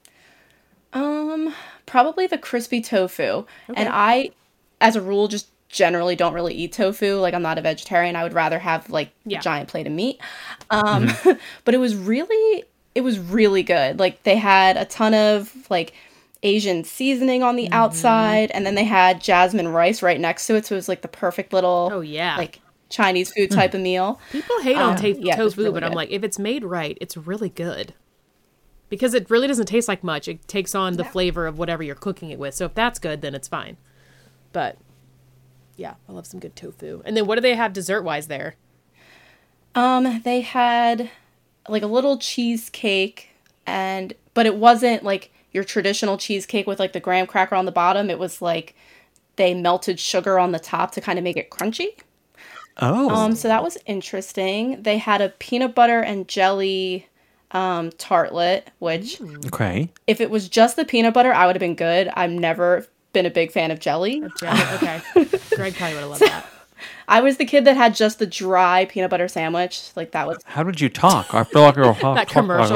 Probably the crispy tofu. And I, as a rule, just generally don't really eat tofu. Like, I'm not a vegetarian. I would rather have like Yeah. a giant plate of meat. But it was really good. Like, they had a ton of like Asian seasoning on the outside, and then they had jasmine rice right next to it. So it was like the perfect little Oh, yeah. like Chinese food type of meal. People hate on yeah, it was tofu, really but I'm good. like, if it's made right, it's really good. Because it really doesn't taste like much. It takes on the flavor of whatever you're cooking it with. So if that's good, then it's fine. But Yeah, I love some good tofu. And then what do they have dessert-wise there? They had like a little cheesecake, but it wasn't like your traditional cheesecake with like the graham cracker on the bottom. It was like they melted sugar on the top to kind of make it crunchy. Oh. So that was interesting. They had a peanut butter and jelly tartlet, which Okay. if it was just the peanut butter, I would have been good. I've never been a big fan of jelly. Okay. Greg probably would have loved that. I was the kid that had just the dry peanut butter sandwich. Like that was. How did you talk? I feel like you're That commercial.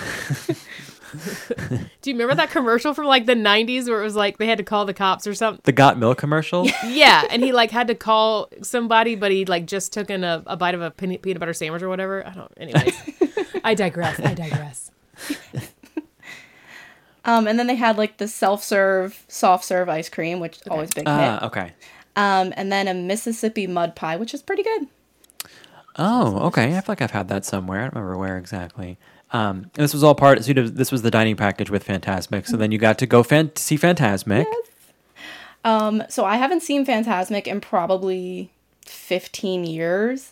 Do you remember that commercial from like the 90s where it was like they had to call the cops or something? The Got Milk commercial? Yeah, and he like had to call somebody, but he like just took in a bite of a peanut butter sandwich or whatever. I don't. Anyways, I digress. And then they had like the self-serve, soft-serve ice cream, which is always a big hit. Okay. And then a Mississippi mud pie, which is pretty good. Oh, okay. I feel like I've had that somewhere. I don't remember where exactly. And this was all this was the dining package with Fantasmic. So then you got to go see Fantasmic. Yes. So I haven't seen Fantasmic in probably 15 years.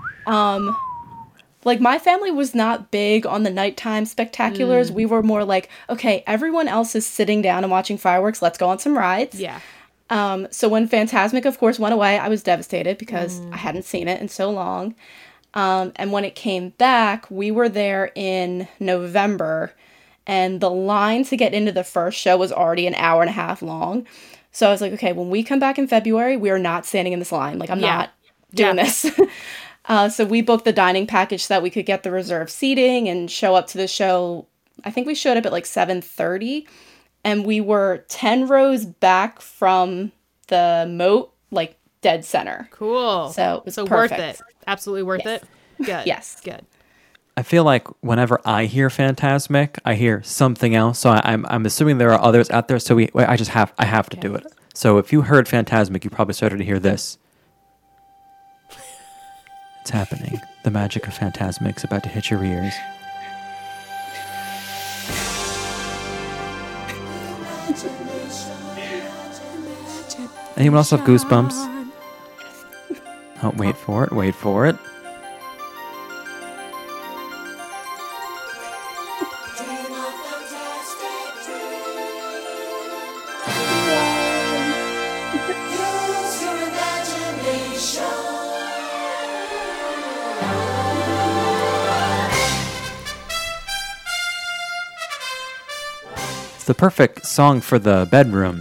Like my family was not big on the nighttime spectaculars. We were more like, okay, everyone else is sitting down and watching fireworks. Let's go on some rides. Yeah. So when Fantasmic, of course, went away, I was devastated because I hadn't seen it in so long. And when it came back, we were there in November, and the line to get into the first show was already an hour and a half long. So I was like, okay, when we come back in February, we are not standing in this line. Like, I'm not doing this. So we booked the dining package so that we could get the reserved seating and show up to the show. I think we showed up at like 7:30, and we were 10 rows back from the moat, like dead center. Cool. So it was perfect. Worth it. Absolutely worth it. Good. Yes. Good. I feel like whenever I hear Fantasmic, I hear something else. So I'm assuming there are others out there. So I have to do it. So if you heard Fantasmic, you probably started to hear this. It's happening. The magic of Fantasmic's about to hit your ears. Anyone else have goosebumps? Oh, wait for it. It's the perfect song for the bedroom.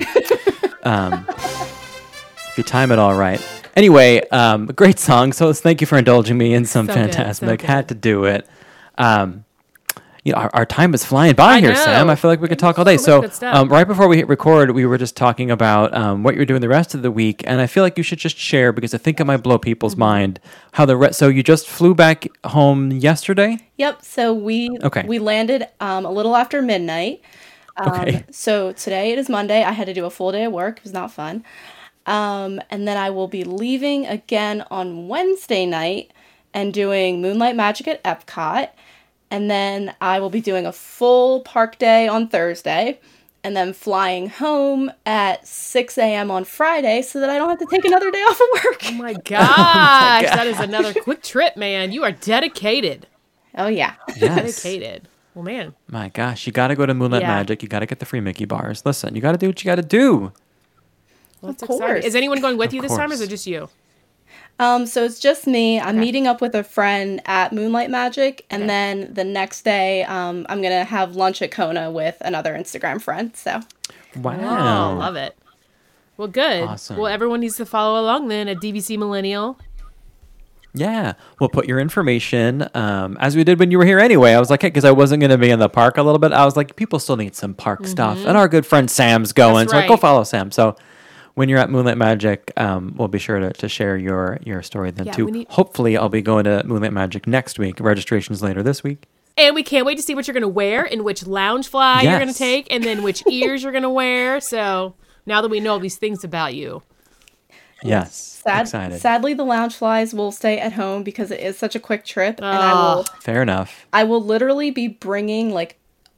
If you time it all right. Anyway, great song. So thank you for indulging me in some Fantasmic. Good. Had to do it. Our time is flying by here, Sam. I feel like we could talk all day. So right before we hit record, we were just talking about what you're doing the rest of the week, and I feel like you should just share because I think it might blow people's mind how So you just flew back home yesterday? Yep. So we landed a little after midnight. So today it is Monday. I had to do a full day of work. It was not fun. And then I will be leaving again on Wednesday night and doing Moonlight Magic at Epcot. And then I will be doing a full park day on Thursday and then flying home at 6 a.m. on Friday so that I don't have to take another day off of work. Oh my gosh. That is another quick trip, man. You are dedicated. Oh, yeah. Yes. Dedicated. Well, man. My gosh, you got to go to Moonlight Magic. You got to get the free Mickey bars. Listen, you got to do what you got to do. Well, that's exciting. Is anyone going with you this time, or is it just you? So it's just me. I'm meeting up with a friend at Moonlight Magic, and then the next day, I'm gonna have lunch at Kona with another Instagram friend. So, wow, love it. Well, good. Awesome. Well, everyone needs to follow along then at DVC Millennial. Yeah, we'll put your information as we did when you were here anyway. I was like, hey, because I wasn't going to be in the park a little bit. I was like, people still need some park stuff, and our good friend Sam's going, so go follow Sam. So. When you're at Moonlight Magic, we'll be sure to share your story then too. Hopefully, I'll be going to Moonlight Magic next week. Registration's later this week. And we can't wait to see what you're going to wear and which lounge fly you're going to take and then which ears you're going to wear. So now that we know all these things about you. Yes, excited. Sadly, the lounge flies will stay at home because it is such a quick trip. And Fair enough. I will literally be bringing like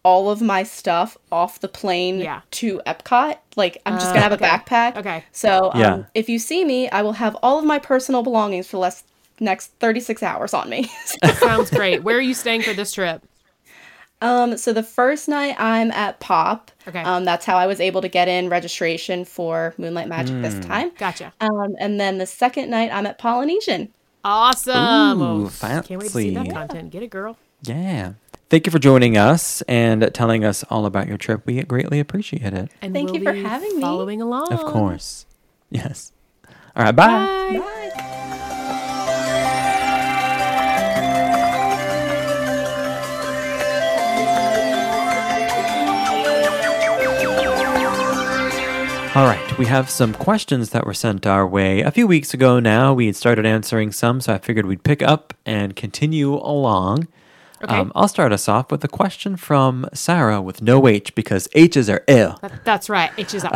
all of my stuff off the plane to Epcot. Like, I'm just going to have a backpack. Okay. So if you see me, I will have all of my personal belongings for the next 36 hours on me. Sounds great. Where are you staying for this trip? So the first night I'm at Pop. Okay. That's how I was able to get in registration for Moonlight Magic this time. Gotcha. And then the second night I'm at Polynesian. Awesome. Ooh, Can't wait to see that fancy. content. Get it, girl. Yeah. Thank you for joining us and telling us all about your trip. We greatly appreciate it. And Thank we'll you for be having me. following along. Of course. Yes. All right. Bye. Bye. All right, we have some questions that were sent our way. A few weeks ago now, we had started answering some, so I figured we'd pick up and continue along. Okay. I'll start us off with a question from Sarah with no H because H's are ill. That's right. It's just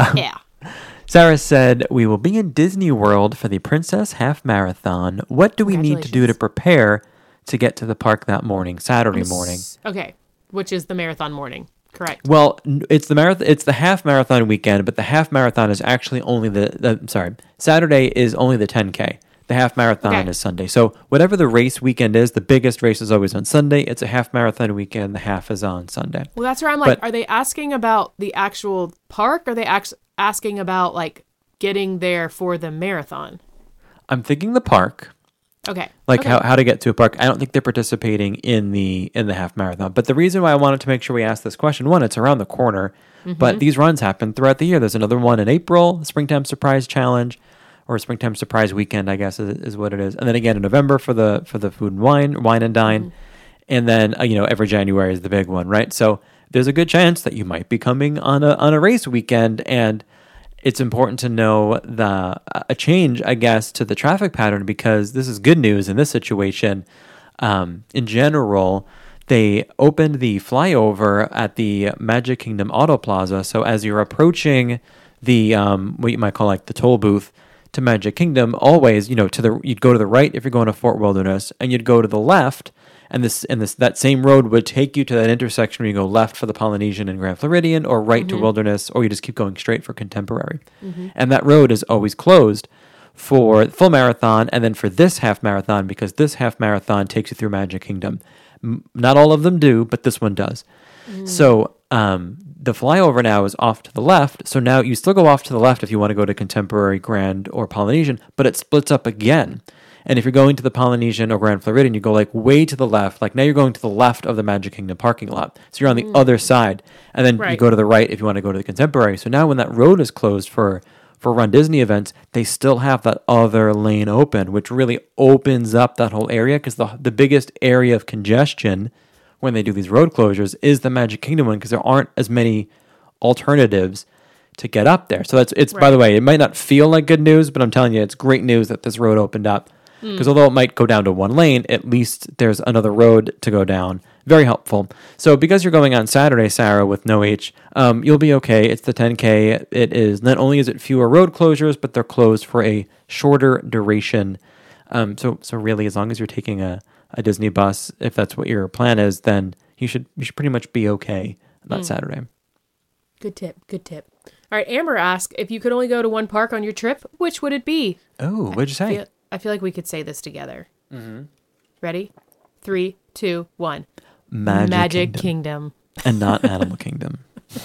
Sarah said, we will be in Disney World for the Princess Half Marathon. What do we need to do to prepare to get to the park that morning, Saturday morning? Okay, which is the marathon morning. Correct. Well, it's the marathon. It's the half marathon weekend, but the half marathon is actually only Saturday is only the 10K. The half marathon is Sunday. So whatever the race weekend is, the biggest race is always on Sunday. It's a half marathon weekend. The half is on Sunday. Well, that's where I'm like, are they asking about the actual park? Or are they asking about like getting there for the marathon? I'm thinking the park. Okay. Like how to get to a park. I don't think they're participating in the half marathon. But the reason why I wanted to make sure we asked this question, one, it's around the corner, but these runs happen throughout the year. There's another one in April, the Springtime Surprise Challenge, or Springtime Surprise Weekend, I guess is what it is. And then again in November for the food and wine and dine. And then every January is the big one, right? So there's a good chance that you might be coming on a race weekend, and it's important to know a change, I guess, to the traffic pattern, because this is good news in this situation. In general, they opened the flyover at the Magic Kingdom Auto Plaza. So as you're approaching the what you might call like the toll booth to Magic Kingdom, always you'd go to the right if you're going to Fort Wilderness, and you'd go to the left. And that same road would take you to that intersection where you go left for the Polynesian and Grand Floridian, or right to Wilderness, or you just keep going straight for Contemporary. And that road is always closed for the full marathon and then for this half marathon, because this half marathon takes you through Magic Kingdom. Not all of them do, but this one does. So the flyover now is off to the left. So now you still go off to the left if you want to go to Contemporary, Grand, or Polynesian, but it splits up again. And if you're going to the Polynesian or Grand Floridian, you go like way to the left. Like now you're going to the left of the Magic Kingdom parking lot. So you're on the other side. And then you go to the right if you want to go to the Contemporary. So now when that road is closed for Run Disney events, they still have that other lane open, which really opens up that whole area, because the biggest area of congestion when they do these road closures is the Magic Kingdom one, because there aren't as many alternatives to get up there. So it's by the way, it might not feel like good news, but I'm telling you, it's great news that this road opened up. Because although it might go down to one lane, at least there's another road to go down. Very helpful. So because you're going on Saturday, Sarah, with no H, you'll be okay. It's the 10K. It is, not only is it fewer road closures, but they're closed for a shorter duration. So really, as long as you're taking a Disney bus, if that's what your plan is, then you should pretty much be okay that Saturday. Good tip. All right, Amber asked, if you could only go to one park on your trip, which would it be? Oh, what'd you say? I feel like we could say this together. Ready? 3, 2, 1. Magic Kingdom. And not Animal Kingdom.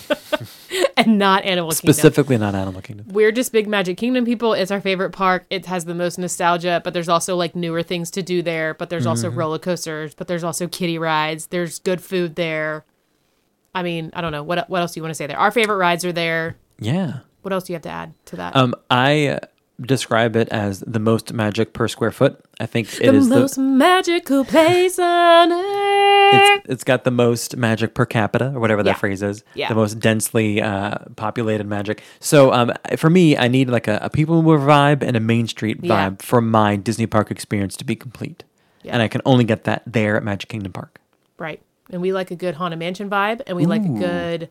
And not Animal Kingdom. Specifically not Animal Kingdom. We're just big Magic Kingdom people. It's our favorite park. It has the most nostalgia, but there's also like newer things to do there. But there's also roller coasters. But there's also kiddie rides. There's good food there. I mean, I don't know. What else do you want to say there? Our favorite rides are there. Yeah. What else do you have to add to that? I describe it as the most magic per square foot. I think it is the most magical place on earth. It's got the most magic per capita, or whatever that phrase is. Yeah. The most densely populated magic. So for me, I need like a people mover vibe and a Main Street vibe for my Disney park experience to be complete. Yeah. And I can only get that there at Magic Kingdom Park. Right. And we like a good Haunted Mansion vibe, and we like a good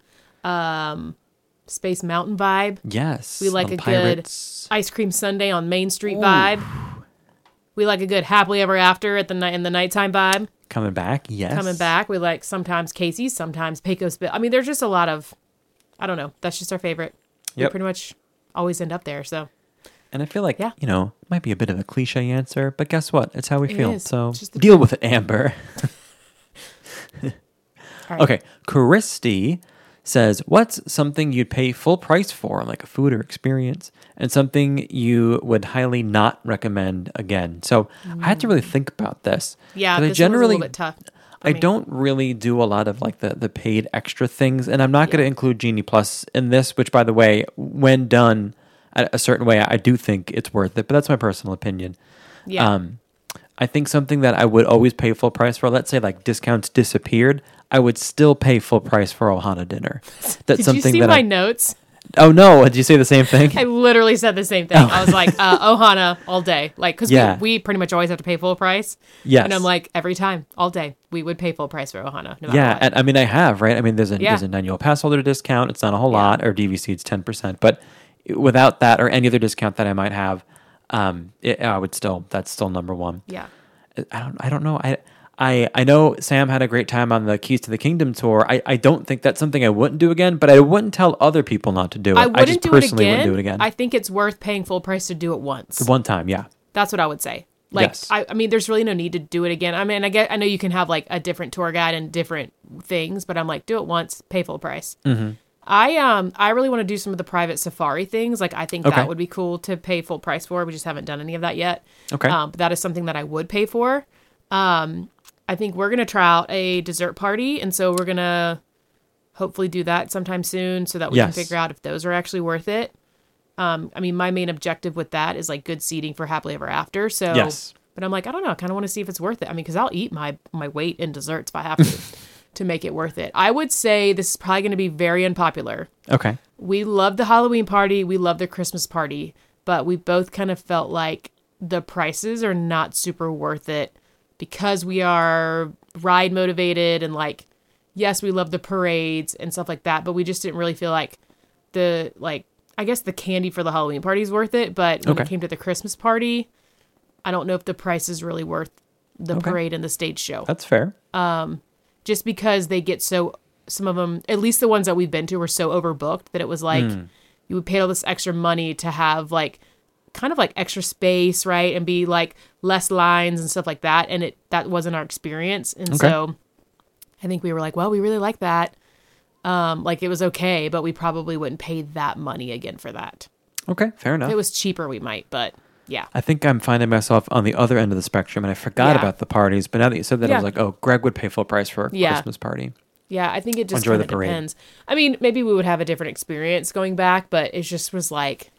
Space Mountain vibe. Yes. We like a Pirates. good Ice Cream Sundae on Main Street vibe. We like a good happily ever after at the night in the nighttime vibe. Coming back, yes. Coming back. We like sometimes Casey's, sometimes Pecos Bill. I mean, there's just a lot of, I don't know. That's just our favorite. We Yep. pretty much always end up there. So And I feel like, Yeah. you know, it might be a bit of a cliche answer, but guess what? It's how we It feel. is. So It's just the deal with it, Amber. all right. Okay. Christy says, what's something you'd pay full price for, like a food or experience, and something you would highly not recommend again? So I had to really think about this. Yeah, 'Cause I this one was a little bit tough. for I me. don't really do a lot of like the paid extra things, and I'm not going to include Genie Plus in this, which, by the way, when done a certain way, I do think it's worth it, but that's my personal opinion. Yeah. I think something that I would always pay full price for, let's say like discounts disappeared, I would still pay full price for Ohana dinner. That's Did something you see that my notes? Oh no, did you say the same thing? I literally said the same thing. I was like, Ohana all day. Like, because Yeah. we pretty much always have to pay full price. Yes. And I'm like, every time, all day, we would pay full price for Ohana. No matter Yeah, what. and I mean I have, right? I mean there's Yeah. an annual pass holder discount. It's not a whole lot, or DVC it's 10%, but without that or any other discount that I might have, I would still, that's still number one. Yeah. I don't know. I know Sam had a great time on the Keys to the Kingdom tour. I don't think that's something I wouldn't do again, but I wouldn't tell other people not to do it. I wouldn't just do it personally again. wouldn't do it again. I think it's worth paying full price to do it once. One time, yeah. That's what I would say. Like, Yes. I mean, there's really no need to do it again. I mean, I know you can have like a different tour guide and different things, but I'm like, do it once, pay full price. Mm-hmm. I really want to do some of the private safari things. Like, I think Okay. that would be cool to pay full price for. We just haven't done any of that yet. Okay. But that is something that I would pay for. I think we're gonna try out a dessert party, and so we're gonna hopefully do that sometime soon, so that we can Yes. figure out if those are actually worth it. I mean, my main objective with that is like good seating for happily ever after. So, Yes. but I'm like, I don't know. I kind of want to see if it's worth it. I mean, because I'll eat my weight in desserts if I have to make it worth it. I would say this is probably going to be very unpopular. Okay. We love the Halloween party. We love the Christmas party, but we both kind of felt like the prices are not super worth it because we are ride motivated and like, yes, we love the parades and stuff like that, but we just didn't really feel like I guess the candy for the Halloween party is worth it, but when Okay. it came to the Christmas party, I don't know if the price is really worth the parade and the stage show. That's fair. Just because they get some of them, at least the ones that we've been to, were so overbooked that it was like you would pay all this extra money to have like kind of like extra space, right? And be like less lines and stuff like that. And that wasn't our experience. And so I think we were like, well, we really like that. Like it was okay, but we probably wouldn't pay that money again for that. Okay, fair enough. If it was cheaper, we might, but yeah. I think I'm finding myself on the other end of the spectrum, and I forgot Yeah. about the parties. But now that you said that, I Yeah. was like, oh, Greg would pay full price for a Yeah. Christmas party. Yeah, I think it just Enjoy kind the of parade. depends. I mean, maybe we would have a different experience going back, but it just was like,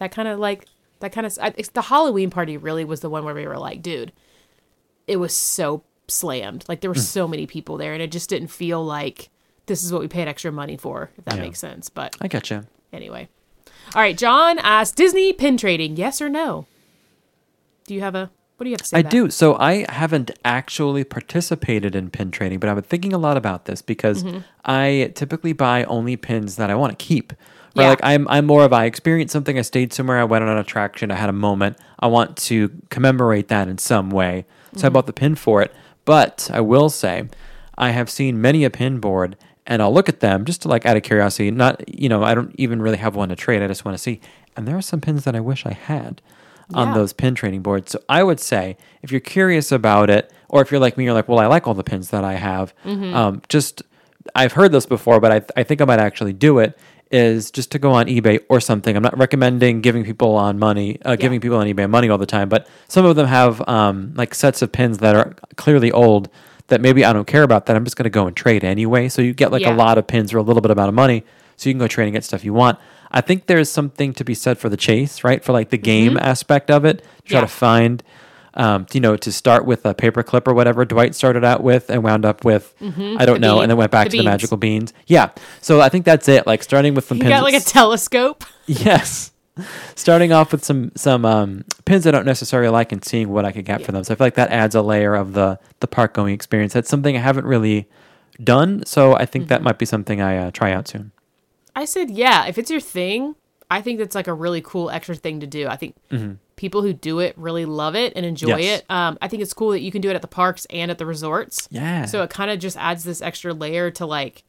it's the Halloween party really was the one where we were like, dude, it was so slammed. Like there were so many people there, and it just didn't feel like this is what we paid extra money for, if that Yeah. makes sense. But I get you. anyway. All right, John asked, Disney pin trading, yes or no? What do you have to say I about do. So I haven't actually participated in pin trading, but I've been thinking a lot about this because I typically buy only pins that I want to keep. Right? Yeah. Like I'm more of I experienced something, I stayed somewhere, I went on an attraction, I had a moment, I want to commemorate that in some way. So I bought the pin for it. But I will say, I have seen many a pin board, and I'll look at them just to like out of curiosity. Not, I don't even really have one to trade. I just want to see. And there are some pins that I wish I had on Yeah. those pin trading boards. So I would say if you're curious about it, or if you're like me, you're like, well, I like all the pins that I have. I've heard this before, but I think I might actually do it. Is just to go on eBay or something. I'm not recommending giving people on eBay money all the time, but some of them have like sets of pins that are clearly old that maybe I don't care about, that I'm just going to go and trade anyway. So you get like a Yeah. lot of pins for a little bit amount of money, so you can go trade and get stuff you want. I think there's something to be said for the chase, right? For like the game aspect of it, try Yeah. to find, to start with a paper clip or whatever Dwight started out with and wound up with, I don't The know, bean. and then went back The to the beans. magical beans. Yeah. So I think that's it. Like starting with some You pins. got like a telescope? Yes. Starting off with some pins I don't necessarily like and seeing what I could get for them. So I feel like that adds a layer of the park going experience. That's something I haven't really done. So I think that might be something I try out soon. I said, yeah, if it's your thing, I think that's like a really cool extra thing to do. I think people who do it really love it and enjoy Yes. it. I think it's cool that you can do it at the parks and at the resorts. Yeah. So it kind of just adds this extra layer to like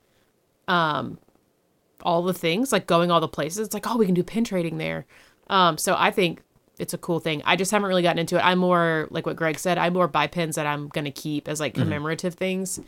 all the things, like going all the places. It's like, oh, we can do pin trading there. So I think it's a cool thing. I just haven't really gotten into it. I'm more like what Greg said. I more buy pins that I'm going to keep as like commemorative things.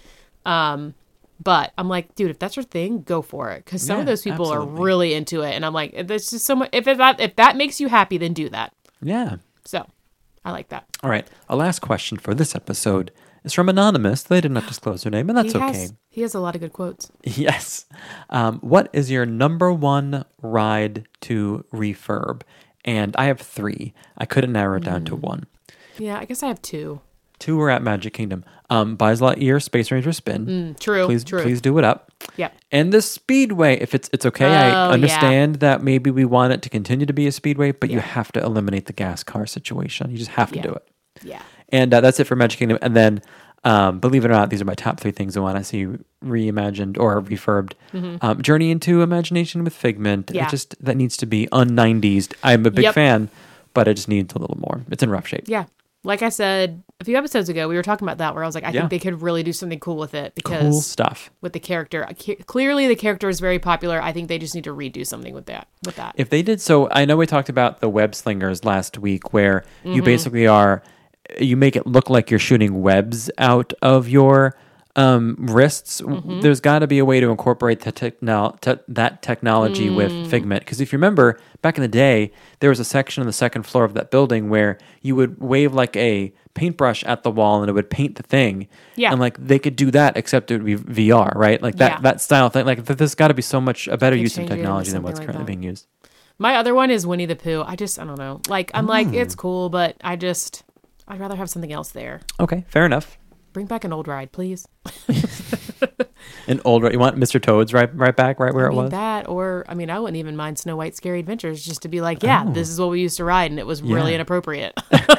But I'm like, dude, if that's your thing, go for it. Because some of Yeah, those people absolutely. are really into it. And I'm like, there's just so much. If that makes you happy, then do that. Yeah. So I like that. All right. A last question for this episode is from Anonymous. They did not disclose their name, and that's okay. He has a lot of good quotes. Yes. What is your number one ride to refurb? And I have 3. I couldn't narrow it down to 1. Yeah, I guess I have 2. 2 were at Magic Kingdom. Buzz Lightyear Space Ranger Spin. True. Please do it up. Yep. And the Speedway, if it's okay, I understand that maybe we want it to continue to be a Speedway, but you have to eliminate the gas car situation. You just have to do it. Yeah. And that's it for Magic Kingdom. And then, believe it or not, these are my top 3 things I want to see reimagined or refurbed. Journey into Imagination with Figment. Yeah. That needs to be un-90s. I'm a big Yep. fan, but it just needs a little more. It's in rough shape. Yeah. Like I said a few episodes ago, we were talking about that where I was like, I think they could really do something cool with it because Cool stuff. with the character. Clearly the character is very popular. I think they just need to redo something with that. If they did so, I know we talked about the web slingers last week where Mm-hmm. you basically you make it look like you're shooting webs out of your wrists. Mm-hmm. There's got to be a way to incorporate that technology with Figment. Because if you remember, back in the day, there was a section on the second floor of that building where you would wave like a paintbrush at the wall and it would paint the thing. Yeah. And like they could do that, except it would be VR, right? Like that style thing. Like there's got to be so much a better use of change it into technology than what's something like currently that. being used. My other one is Winnie the Pooh. I don't know. Like, I'm like, it's cool, but I'd rather have something else there. Okay, fair enough. Bring back an old ride, please. An old, you want Mr. Toad's right back, right where it was? That, or, I wouldn't even mind Snow White's Scary Adventures just to be like, this is what we used to ride, and it was really inappropriate.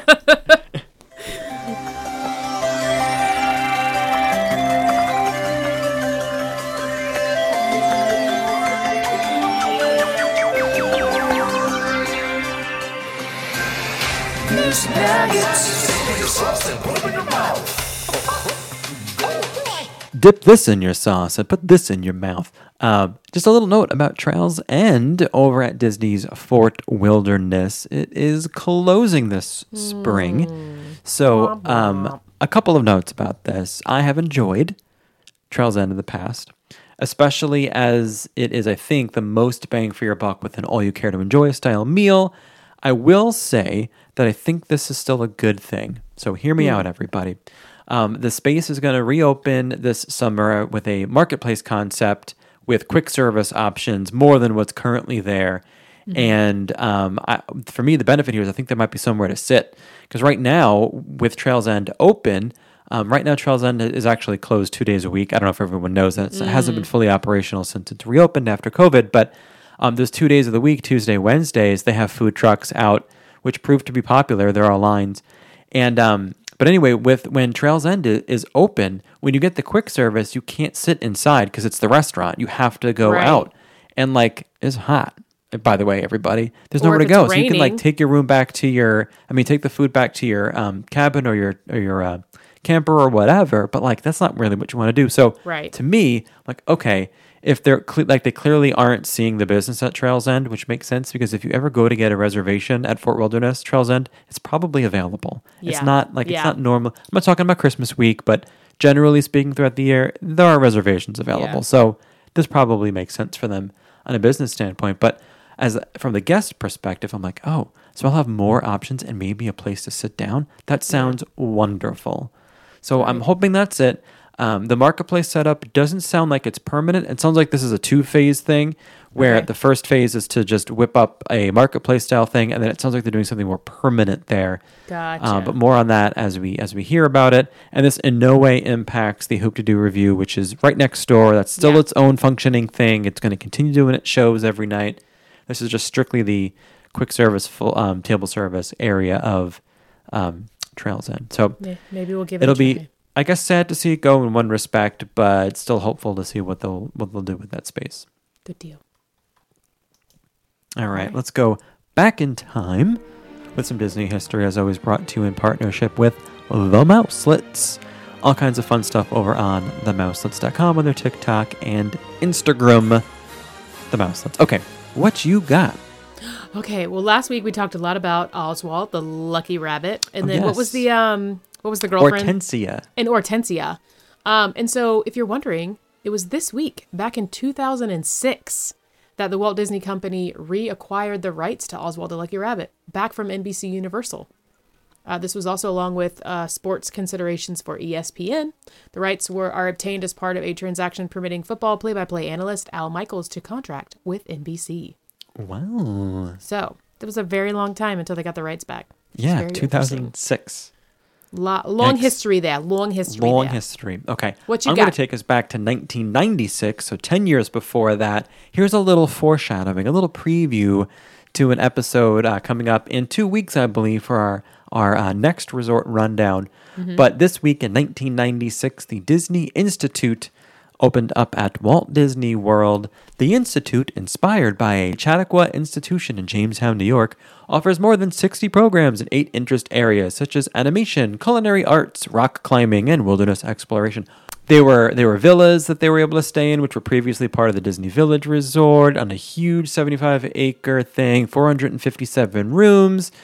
Dip this in your sauce and put this in your mouth. Just a little note about Trails End over at Disney's Fort Wilderness. It is closing this spring. So a couple of notes about this. I have enjoyed Trails End in the past, especially as it is, I think, the most bang for your buck with an all-you-care-to-enjoy style meal. I will say that I think this is still a good thing. So hear me out, everybody. The space is going to reopen this summer with a marketplace concept with quick service options, more than what's currently there. And for me, the benefit here is I think there might be somewhere to sit. Because right now, with Trails End open, Trails End is actually closed 2 days a week. I don't know if everyone knows that. It hasn't been fully operational since it's reopened after COVID. But those 2 days of the week, Tuesday, Wednesdays, they have food trucks out, which proved to be popular. There are lines. And but anyway, when Trails End is open, when you get the quick service, you can't sit inside because it's the restaurant. You have to go out. And it's hot. By the way, everybody, there's nowhere to go. So you can take your room back to take the food back to your cabin or your camper or whatever. But that's not really what you want to do. So to me, okay, if they're they clearly aren't seeing the business at Trails End, which makes sense because if you ever go to get a reservation at Fort Wilderness, Trails End, it's probably available. Yeah. It's not it's not normal. I'm not talking about Christmas week, but generally speaking, throughout the year, there are reservations available. Yeah. So this probably makes sense for them on a business standpoint. But from the guest perspective, I'm like, oh, so I'll have more options and maybe a place to sit down. That sounds wonderful. So I'm hoping that's it. The marketplace setup doesn't sound like it's permanent. It sounds like this is a 2-phase thing where the first phase is to just whip up a marketplace style thing. And then it sounds like they're doing something more permanent there. Gotcha. But more on that as we hear about it. And this in no way impacts the Hoop to Do review, which is right next door. That's still its own functioning thing. It's going to continue doing its shows every night. This is just strictly the quick service, full table service area of Trails End. So maybe we'll give it a it'll try. be, I guess, sad to see it go in one respect, but still hopeful to see what they'll do with that space. Good deal. All right, let's go back in time. with some Disney history, as always, brought to you in partnership with The Mouselets. All kinds of fun stuff over on themouselets.com on their TikTok and Instagram. The Mouselets. Okay, what you got? Okay, well, last week we talked a lot about Oswald, the lucky rabbit, and then what was the girlfriend? Hortensia. And Hortensia. And so, if you're wondering, it was this week, back in 2006, that the Walt Disney Company reacquired the rights to Oswald the Lucky Rabbit back from NBC Universal. This was also along with sports considerations for ESPN. The rights are obtained as part of a transaction permitting football play-by-play analyst Al Michaels to contract with NBC. Wow. So, it was a very long time until they got the rights back. Yeah, 2006. Long history there. Long history. Okay. What you got? I'm going to take us back to 1996, so 10 years before that. Here's a little foreshadowing, a little preview to an episode coming up in 2 weeks, I believe, for our next resort rundown. Mm-hmm. But this week in 1996, the Disney Institute opened up at Walt Disney World. The Institute, inspired by a Chautauqua institution in Jamestown, New York, offers more than 60 programs in 8 interest areas such as animation, culinary arts, rock climbing, and wilderness exploration. There were villas that they were able to stay in, which were previously part of the Disney Village Resort, on a huge 75-acre thing, 457 rooms.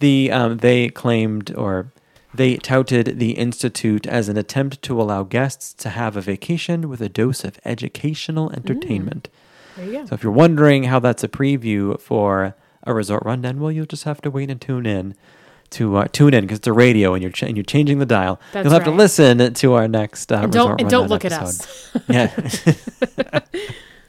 They claimed, or they touted the Institute as an attempt to allow guests to have a vacation with a dose of educational entertainment. There you go. So if you're wondering how that's a preview for a resort rundown, well, you'll just have to wait and tune in because it's a radio and you're changing the dial. That's you'll have to listen to our next resort rundown and don't look episode. at us. Yeah.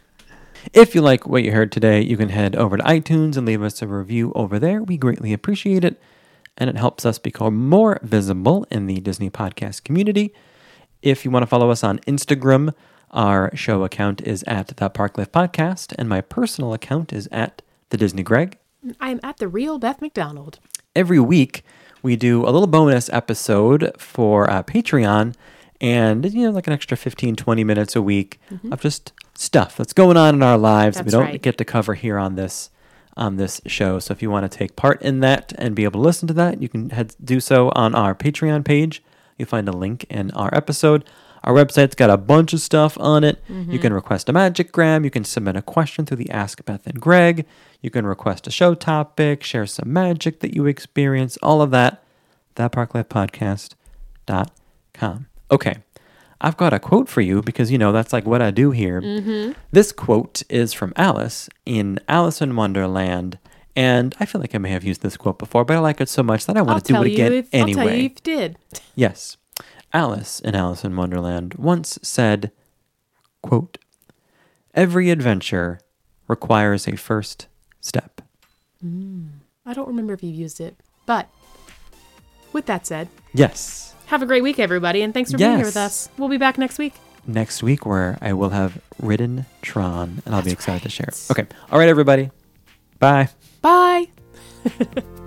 If you like what you heard today, you can head over to iTunes and leave us a review over there. We greatly appreciate it, and it helps us become more visible in the Disney podcast community. If you want to follow us on Instagram, our show account is at The Park Life Podcast, and my personal account is at The Disney Greg. I am at The Real Beth McDonald. Every week, we do a little bonus episode for Patreon, and like an extra 15, 20 minutes a week of just stuff that's going on in our lives that we don't get to cover here on this show. So if you want to take part in that and be able to listen to that, you can do so on our Patreon page. You'll find a link in our episode. Our website's got a bunch of stuff on it. Mm-hmm. You can request a Magic-gram. You can submit a question through the Ask Beth and Greg. You can request a show topic, share some magic that you experience, all of that, thatparklifepodcast.com. Okay, I've got a quote for you because, that's like what I do here. Mm-hmm. This quote is from Alice in Alice in Wonderland. And I feel like I may have used this quote before, but I like it so much that I want to do it again anyway. I'll tell you if you did. Yes. Alice in Alice in Wonderland once said, quote, "Every adventure requires a first step." I don't remember if you used it, but with that said, yes. Have a great week, everybody, and thanks for being here with us. We'll be back next week. Next week, where I will have ridden Tron, and I'll be excited to share. Okay. All right, everybody. Bye. Bye.